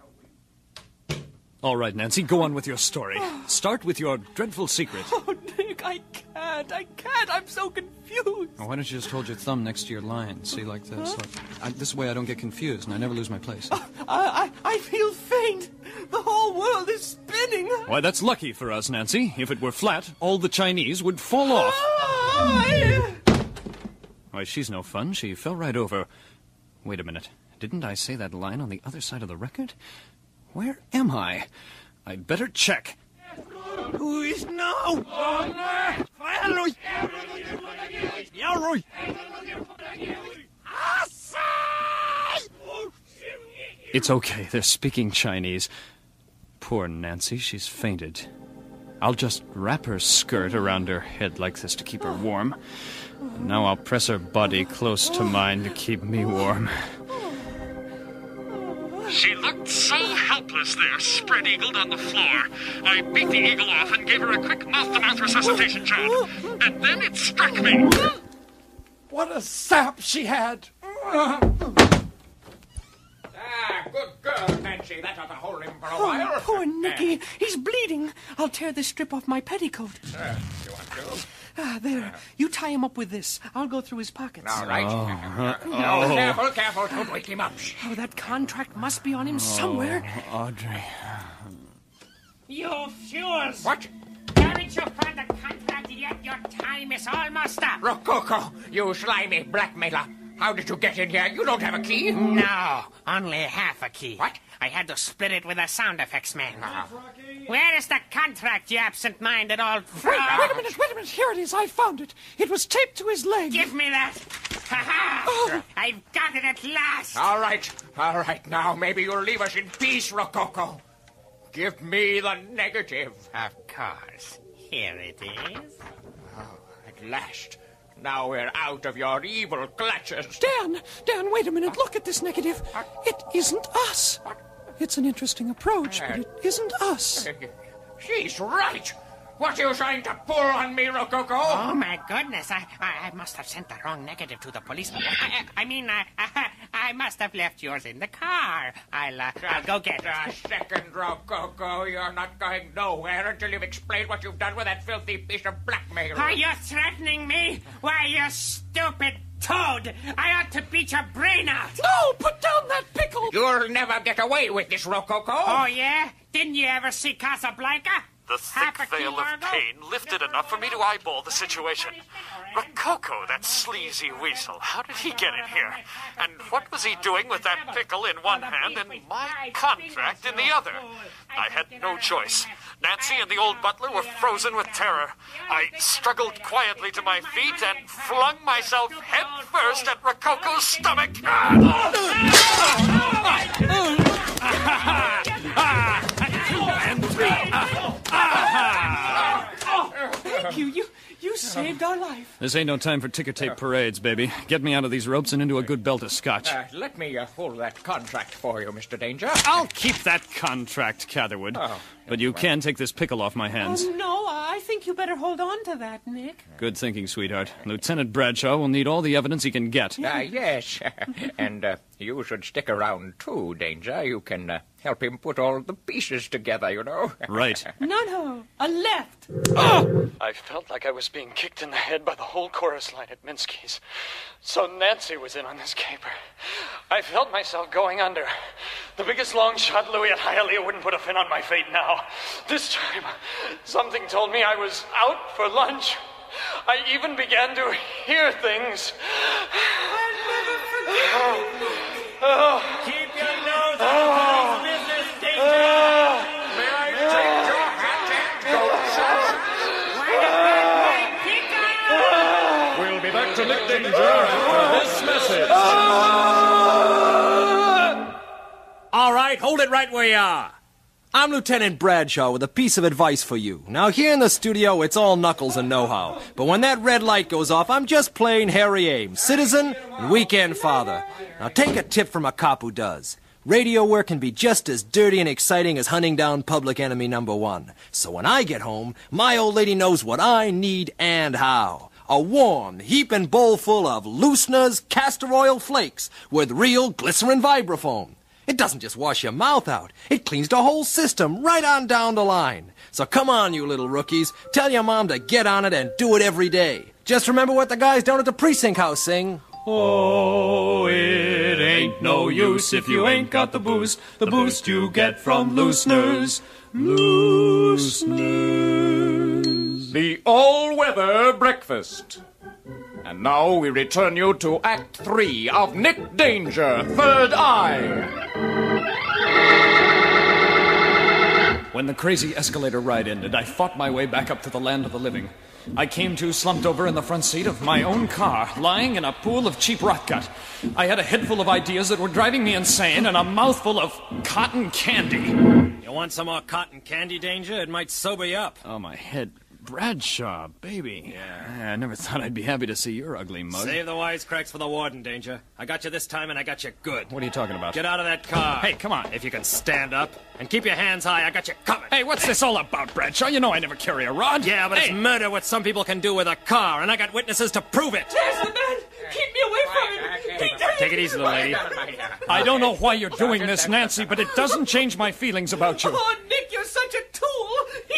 All right, Nancy, go on with your story. Start with your dreadful secret. Oh, Nick, I can't. I can't. I'm so confused. Well, why don't you just hold your thumb next to your line? See, like this. Like, I, this way I don't get confused and I never lose my place. I, I, I feel faint. The whole world is spinning. Why, that's lucky for us, Nancy. If it were flat, all the Chinese would fall off. I... Why, she's no fun. She fell right over. Wait a minute. Didn't I say that line on the other side of the record? Where am I? I'd better check. Who is now? Fire! Yarroy! It's okay. They're speaking Chinese. Poor Nancy. She's fainted. I'll just wrap her skirt around her head like this to keep her warm. And now I'll press her body close to mine to keep me warm. She looked so helpless there, spread-eagled on the floor. I beat the eagle off and gave her a quick mouth-to-mouth resuscitation shot. And then it struck me. What a sap she had! Ah, good girl, Nancy. That ought to hold him for a while. Oh, poor Nicky. He's bleeding. I'll tear this strip off my petticoat. Uh, you want to? Ah, there. You tie him up with this. I'll go through his pockets. All right. Oh. No, Oh. careful, careful. Don't wake him up. Oh, that contract must be on him somewhere. Oh, Audrey. You fools! What? Haven't you found the contract yet? Your time is almost up. Rococo, you slimy blackmailer. How did you get in here? You don't have a key. No, only half a key. What? I had to split it with a sound effects man. Uh, Where is the contract, you absent-minded old... Wait, wait a minute, wait a minute. Here it is. I found it. It was taped to his leg. Give me that. Ha-ha! Oh. I've got it at last. all right, all right. Now maybe you'll leave us in peace, Rococo. Give me the negative. Of course. Here it is. Oh, at last. Now we're out of your evil clutches. Dan, Dan, wait a minute. Look at this negative. It isn't us. It's an interesting approach, but it isn't us. She's right. What are you trying to pull on me, Rococo? Oh, my goodness. I, I, I must have sent the wrong negative to the policeman. I, I, I mean, I, I, I must have left yours in the car. I'll, uh, I'll go get it. A second, Rococo. You're not going nowhere until you've explained what you've done with that filthy piece of blackmail. Are you threatening me? Why, you stupid toad. I ought to beat your brain out. No, put down that pickle. You'll never get away with this, Rococo. Oh, yeah? Didn't you ever see Casablanca? The thick veil of pain lifted enough for me to eyeball the situation. Rococo, that sleazy weasel, how did he get in here? And what was he doing with that pickle in one hand and my contract in the other? I had no choice. Nancy and the old butler were frozen with terror. I struggled quietly to my feet and flung myself head first at Rococo's stomach. And three. Thank you. You you saved our life. This ain't no time for ticker tape parades, baby. Get me out of these ropes and into a good belt of scotch. Uh, let me uh, hold that contract for you, Mister Danger. I'll keep that contract, Catherwood. Oh, but you can take this pickle off my hands. Oh, no, I think you better hold on to that, Nick. Good thinking, sweetheart. Lieutenant Bradshaw will need all the evidence he can get. Ah, uh, yes. and uh, you should stick around, too, Danger. You can uh, help him put all the pieces together, you know. Right. No, no, a left. Oh! I felt like I was being kicked in the head by the whole chorus line at Minsky's. So Nancy was in on this caper. I felt myself going under. The biggest long shot Louis at Hialeah wouldn't put a fin on my fate now. This time, something told me I was out for lunch. I even began to hear things. I'll never forget you. Oh. Keep your nose out of this business, Danger. May I take your hat and go, sir? We'll be back to Nick Danger after this message. All right, hold it right where you are. I'm Lieutenant Bradshaw with a piece of advice for you. Now, here in the studio, it's all knuckles and know-how. But when that red light goes off, I'm just plain Harry Ames, citizen and weekend father. Now, take a tip from a cop who does. Radio work can be just as dirty and exciting as hunting down public enemy number one. So when I get home, my old lady knows what I need and how. A warm, heaping bowl full of Loosener's castor oil flakes with real glycerin vibrafoam. It doesn't just wash your mouth out. It cleans the whole system right on down the line. So come on, you little rookies. Tell your mom to get on it and do it every day. Just remember what the guys down at the precinct house sing. Oh, it ain't no use if you ain't got the boost. The boost you get from Loosener's. Loosener's. The all-weather breakfast. And now we return you to Act Three of Nick Danger, Third Eye. When the crazy escalator ride ended, I fought my way back up to the land of the living. I came to slumped over in the front seat of my own car, lying in a pool of cheap rot gut. I had a head full of ideas that were driving me insane and a mouthful of cotton candy. You want some more cotton candy, Danger? It might sober you up. Oh, my head. Bradshaw, baby. Yeah. I never thought I'd be happy to see your ugly mug. Save the wisecracks for the warden, Danger. I got you this time, and I got you good. What are you talking about? Get out of that car. Hey, come on. If you can stand up. And keep your hands high, I got you covered. Hey, what's this all about, Bradshaw? You know I never carry a rod. Yeah, but hey. It's murder what some people can do with a car, and I got witnesses to prove it. There's the man! Keep me away from him! He did it! Take it easy, little lady. I don't know why you're doing this, Nancy, but it doesn't change my feelings about you. Oh, Nick, you're such a tool! He did it!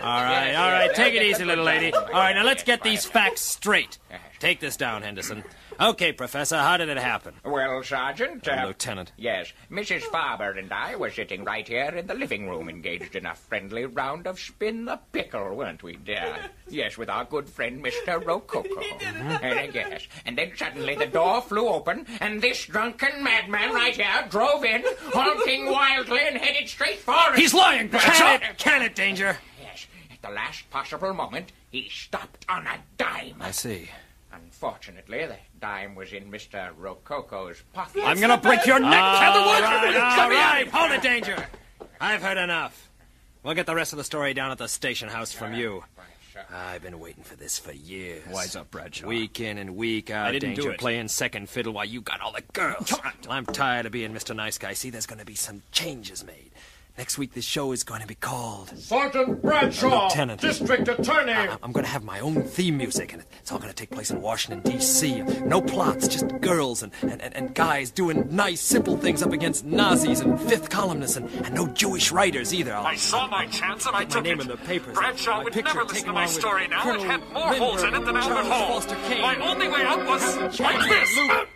All right, all right. Take it easy, little lady. All right, now let's get these facts straight. Take this down, Henderson. Okay, Professor, how did it happen? Well, Sergeant... Uh, Uh, Lieutenant. Yes, Missus Farber and I were sitting right here in the living room engaged in a friendly round of spin the pickle, weren't we, dear? Yes, with our good friend Mister Rococo. And, uh, yes, and then suddenly the door flew open, and this drunken madman right here drove in, honking wildly and headed straight for us. He's lying, Bradshaw! Can it, can it, Danger? Yes, at the last possible moment, he stopped on a dime. I see. Unfortunately, the dime was in Mister Rococo's pocket. I'm gonna break your neck, Catherwood! All right, all Come right, here. hold it, Danger. I've heard enough. We'll get the rest of the story down at the station house from you. I've been waiting for this for years. Wise up, Bradshaw. Week in and week out, I didn't Danger, do it. playing second fiddle while you got all the girls. I'm tired of being Mister Nice Guy. See, there's gonna be some changes made. Next week, this show is going to be called... Sergeant Bradshaw, Lieutenant. District Attorney. I- I'm going to have my own theme music, and it's all going to take place in Washington, D C No plots, just girls and, and, and, and guys doing nice, simple things up against Nazis and fifth columnists, and, and no Jewish writers either. I'll, I saw my chance and I Get my took name it. in the papers. Bradshaw My would picture never listen taken to my along with story now. Colonel It had more holes in it than Lindbergh Albert and Hall. Foster Kane. My only way out was like Jack this.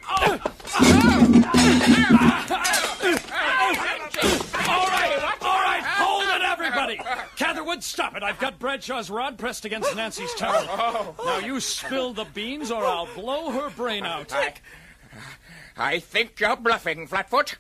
All right, all right, hold it, everybody. Catherwood, stop it. I've got Bradshaw's rod pressed against Nancy's towel. Now you spill the beans or I'll blow her brain out. I, I think you're bluffing, Flatfoot.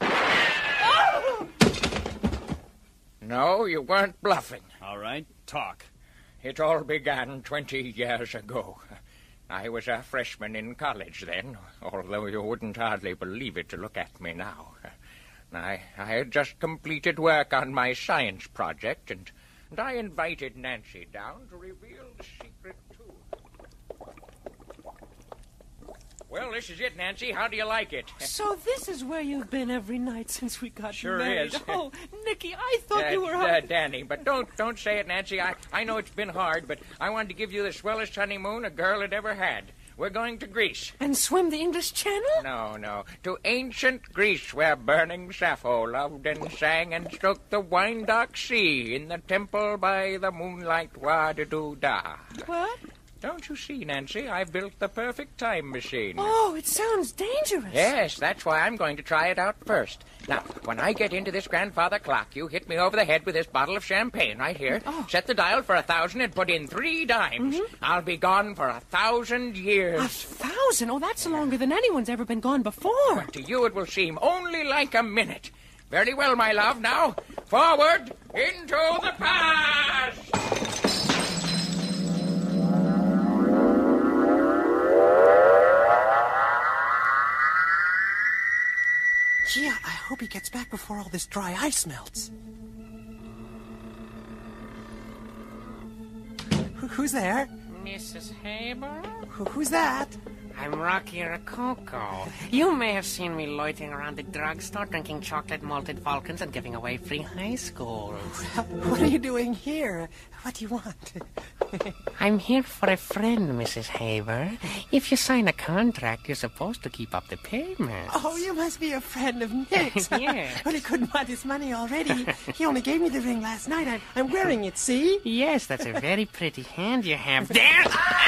No, you weren't bluffing. All right, talk. It all began twenty years ago. I was a freshman in college then, although you wouldn't hardly believe it to look at me now. I, I had just completed work on my science project, and, and I invited Nancy down to reveal the secret to her. Well, this is it, Nancy. How do you like it? So this is where you've been every night since we got Sure married. is. Oh, Nicky, I thought Uh, you were... uh, Danny, but don't don't say it, Nancy. I, I know it's been hard, but I wanted to give you the swellest honeymoon a girl had ever had. We're going to Greece. And swim the English Channel? No, no. To ancient Greece, where burning Sappho loved and sang and stroked the wine-dark sea in the temple by the moonlight wa-da-doo-da. What? Don't you see, Nancy? I built the perfect time machine. Oh, it sounds dangerous. Yes, that's why I'm going to try it out first. Now, when I get into this grandfather clock, you hit me over the head with this bottle of champagne right here. Oh. Set the dial for a thousand and put in three dimes. Mm-hmm. I'll be gone for a thousand years. A thousand? Oh, that's longer than anyone's ever been gone before. To you, it will seem only like a minute. Very well, my love. Now, forward into the past. Gee, I hope he gets back before all this dry ice melts. Who, who's there? Missus Haber? Who, who's that? I'm Rocky Rococo. You may have seen me loitering around the drugstore, drinking chocolate malted Falcons and giving away free high schools. What are you doing here? What do you want? I'm here for a friend, Missus Haber. If you sign a contract, you're supposed to keep up the payments. Oh, you must be a friend of Nick's. Yeah. Well, he couldn't want his money already. He only gave me the ring last night. I'm, I'm wearing it, see? Yes, that's a very pretty hand you have there.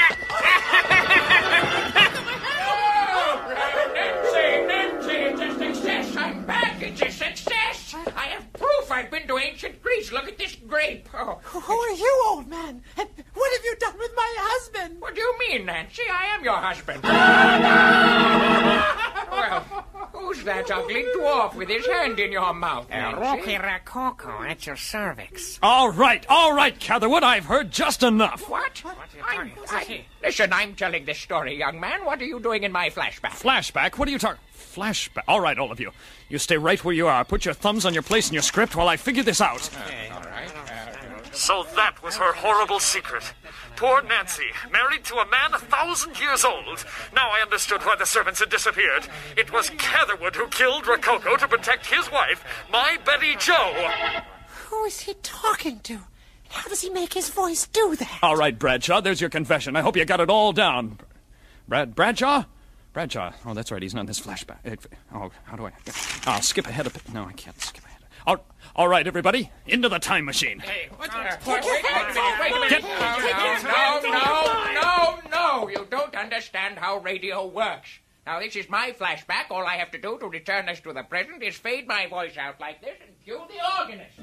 Nancy, Nancy, it's a success. I'm back. It's a success. I have proof I've been to ancient Greece. Look at this grape. Oh. Who are you, old man? And what have you done with my husband? What do you mean, Nancy? I am your husband. Well, who's that ugly dwarf with his hand in your mouth, Nancy? Rocky Rococo at your cervix. All right, all right, Catherwood, I've heard just enough. What? I'm, I, listen, I'm telling this story, young man. What are you doing in my flashback? Flashback? What are you talking... Flashback? All right, all of you. You stay right where you are. Put your thumbs on your place in your script while I figure this out. Okay, all right. So that was her horrible secret. Poor Nancy, married to a man a thousand years old. Now I understood why the servants had disappeared. It was Catherwood who killed Rococo to protect his wife, my Betty Jo. Who is he talking to? How does he make his voice do that? All right, Bradshaw, there's your confession. I hope you got it all down. Brad, Bradshaw? Bradshaw. Oh, that's right, he's not in this flashback. Oh, how do I... I'll skip ahead a bit. No, I can't skip ahead. All, All right, everybody, into the time machine. Hey, what's uh, wait, wait, wait a minute, wait a minute. No, no, no, no, no. You don't understand how radio works. Now, this is my flashback. All I have to do to return us to the present is fade my voice out like this and cue the organist.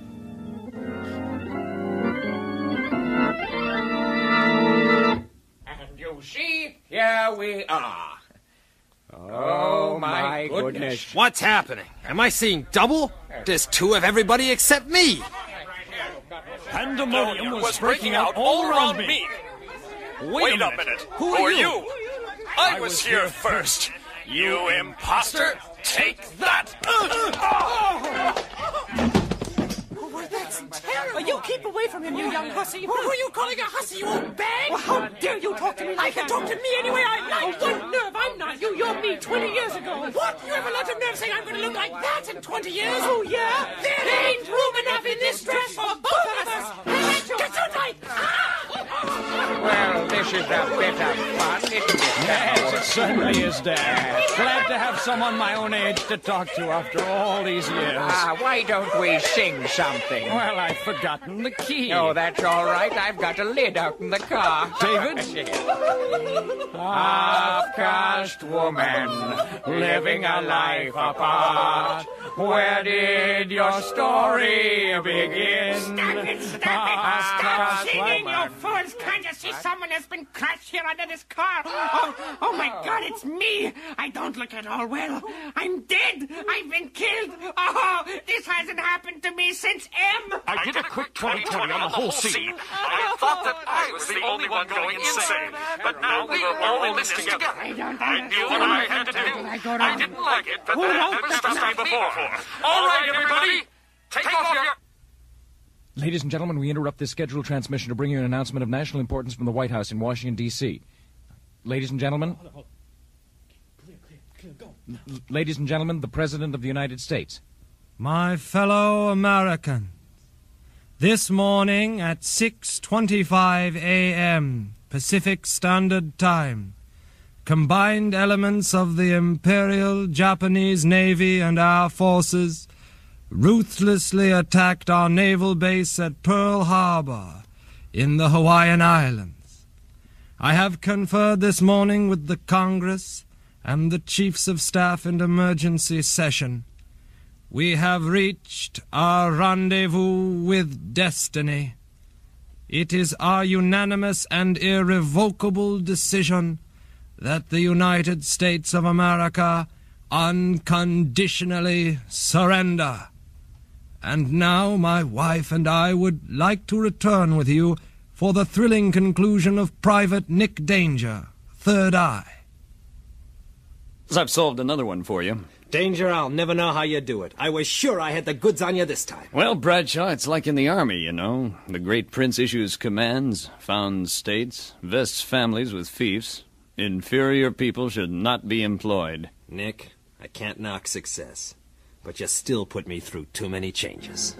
And you see, here we are. Oh, my goodness. What's happening? Am I seeing double? There's two of everybody except me. Pandemonium was, was breaking out all around me. me. Wait, Wait a minute. minute. Who are you? you? I, I was, was here, here first. You imposter! Take that! Oh, that's terrible. You keep away from him, you young hussy. Who are you calling a hussy, you old bag? Well, how dare you talk to me like that? I can talk to me any way I like. Oh, what nerve? I'm not you. You're me twenty years ago. What? You ever let a nerve say I'm going to look like that in twenty years? Oh, yeah? There ain't room enough in this dress for both of us. Get your light. Well, this is a bit of fun, isn't it? Yes, it certainly is, Dad. Glad to have someone my own age to talk to after all these years. Ah, why don't we sing something? Well, I've forgotten the key. Oh, that's all right. I've got a lid out in the car. David? Half-caste woman, living a life apart. Where did your story begin? Stop it, stop it, stop singing, you fools. Can't you see someone has been crushed here under this car? Oh, oh my God, it's me. I don't look at all well. I'm dead. I've been killed. Oh, this hasn't happened to me since M. I did a quick twenty twenty on the whole scene. I thought that I was the only one going insane, but now we were all in this together. I knew what I had to do. I didn't like it, but that never stopped me before. All right, everybody, take off your... Ladies and gentlemen, we interrupt this scheduled transmission to bring you an announcement of national importance from the White House in Washington, D C Ladies and gentlemen... L- ladies and gentlemen, the President of the United States. My fellow Americans, this morning at six twenty-five a.m. Pacific Standard Time, combined elements of the Imperial Japanese Navy and our forces ruthlessly attacked our naval base at Pearl Harbor in the Hawaiian Islands. I have conferred this morning with the Congress and the Chiefs of Staff in emergency session. We have reached our rendezvous with destiny. It is our unanimous and irrevocable decision that the United States of America unconditionally surrender. And now my wife and I would like to return with you for the thrilling conclusion of Private Nick Danger, Third Eye. I've solved another one for you. Danger, I'll never know how you do it. I was sure I had the goods on you this time. Well, Bradshaw, it's like in the Army, you know. The great prince issues commands, founds states, vests families with fiefs. Inferior people should not be employed. Nick, I can't knock success, but you still put me through too many changes.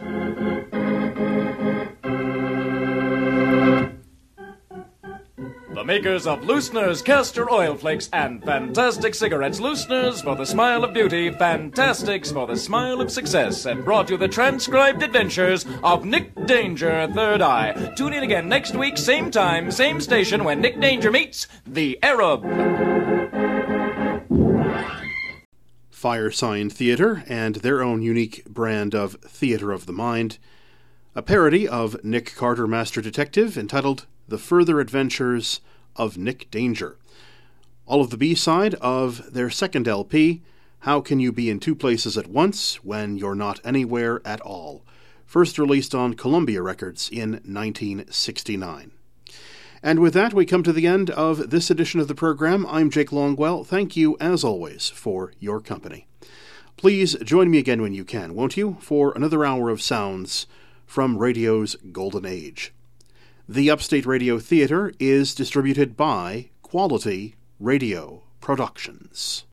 The makers of Loosener's Castor Oil Flakes and Fantastic Cigarettes. Loosener's for the smile of beauty, Fantastics for the smile of success, and brought you the transcribed adventures of Nick Danger, Third Eye. Tune in again next week, same time, same station, when Nick Danger meets the Arab. Firesign Theatre and their own unique brand of Theatre of the Mind, a parody of Nick Carter, Master Detective, entitled The Further Adventures of Nick Danger. All of the B-side of their second L P, How Can You Be in Two Places at Once When You're Not Anywhere at All, first released on Columbia Records in nineteen sixty-nine. And with that, we come to the end of this edition of the program. I'm Jake Longwell. Thank you, as always, for your company. Please join me again when you can, won't you, for another hour of sounds from radio's golden age. The Upstate Radio Theater is distributed by Quality Radio Productions.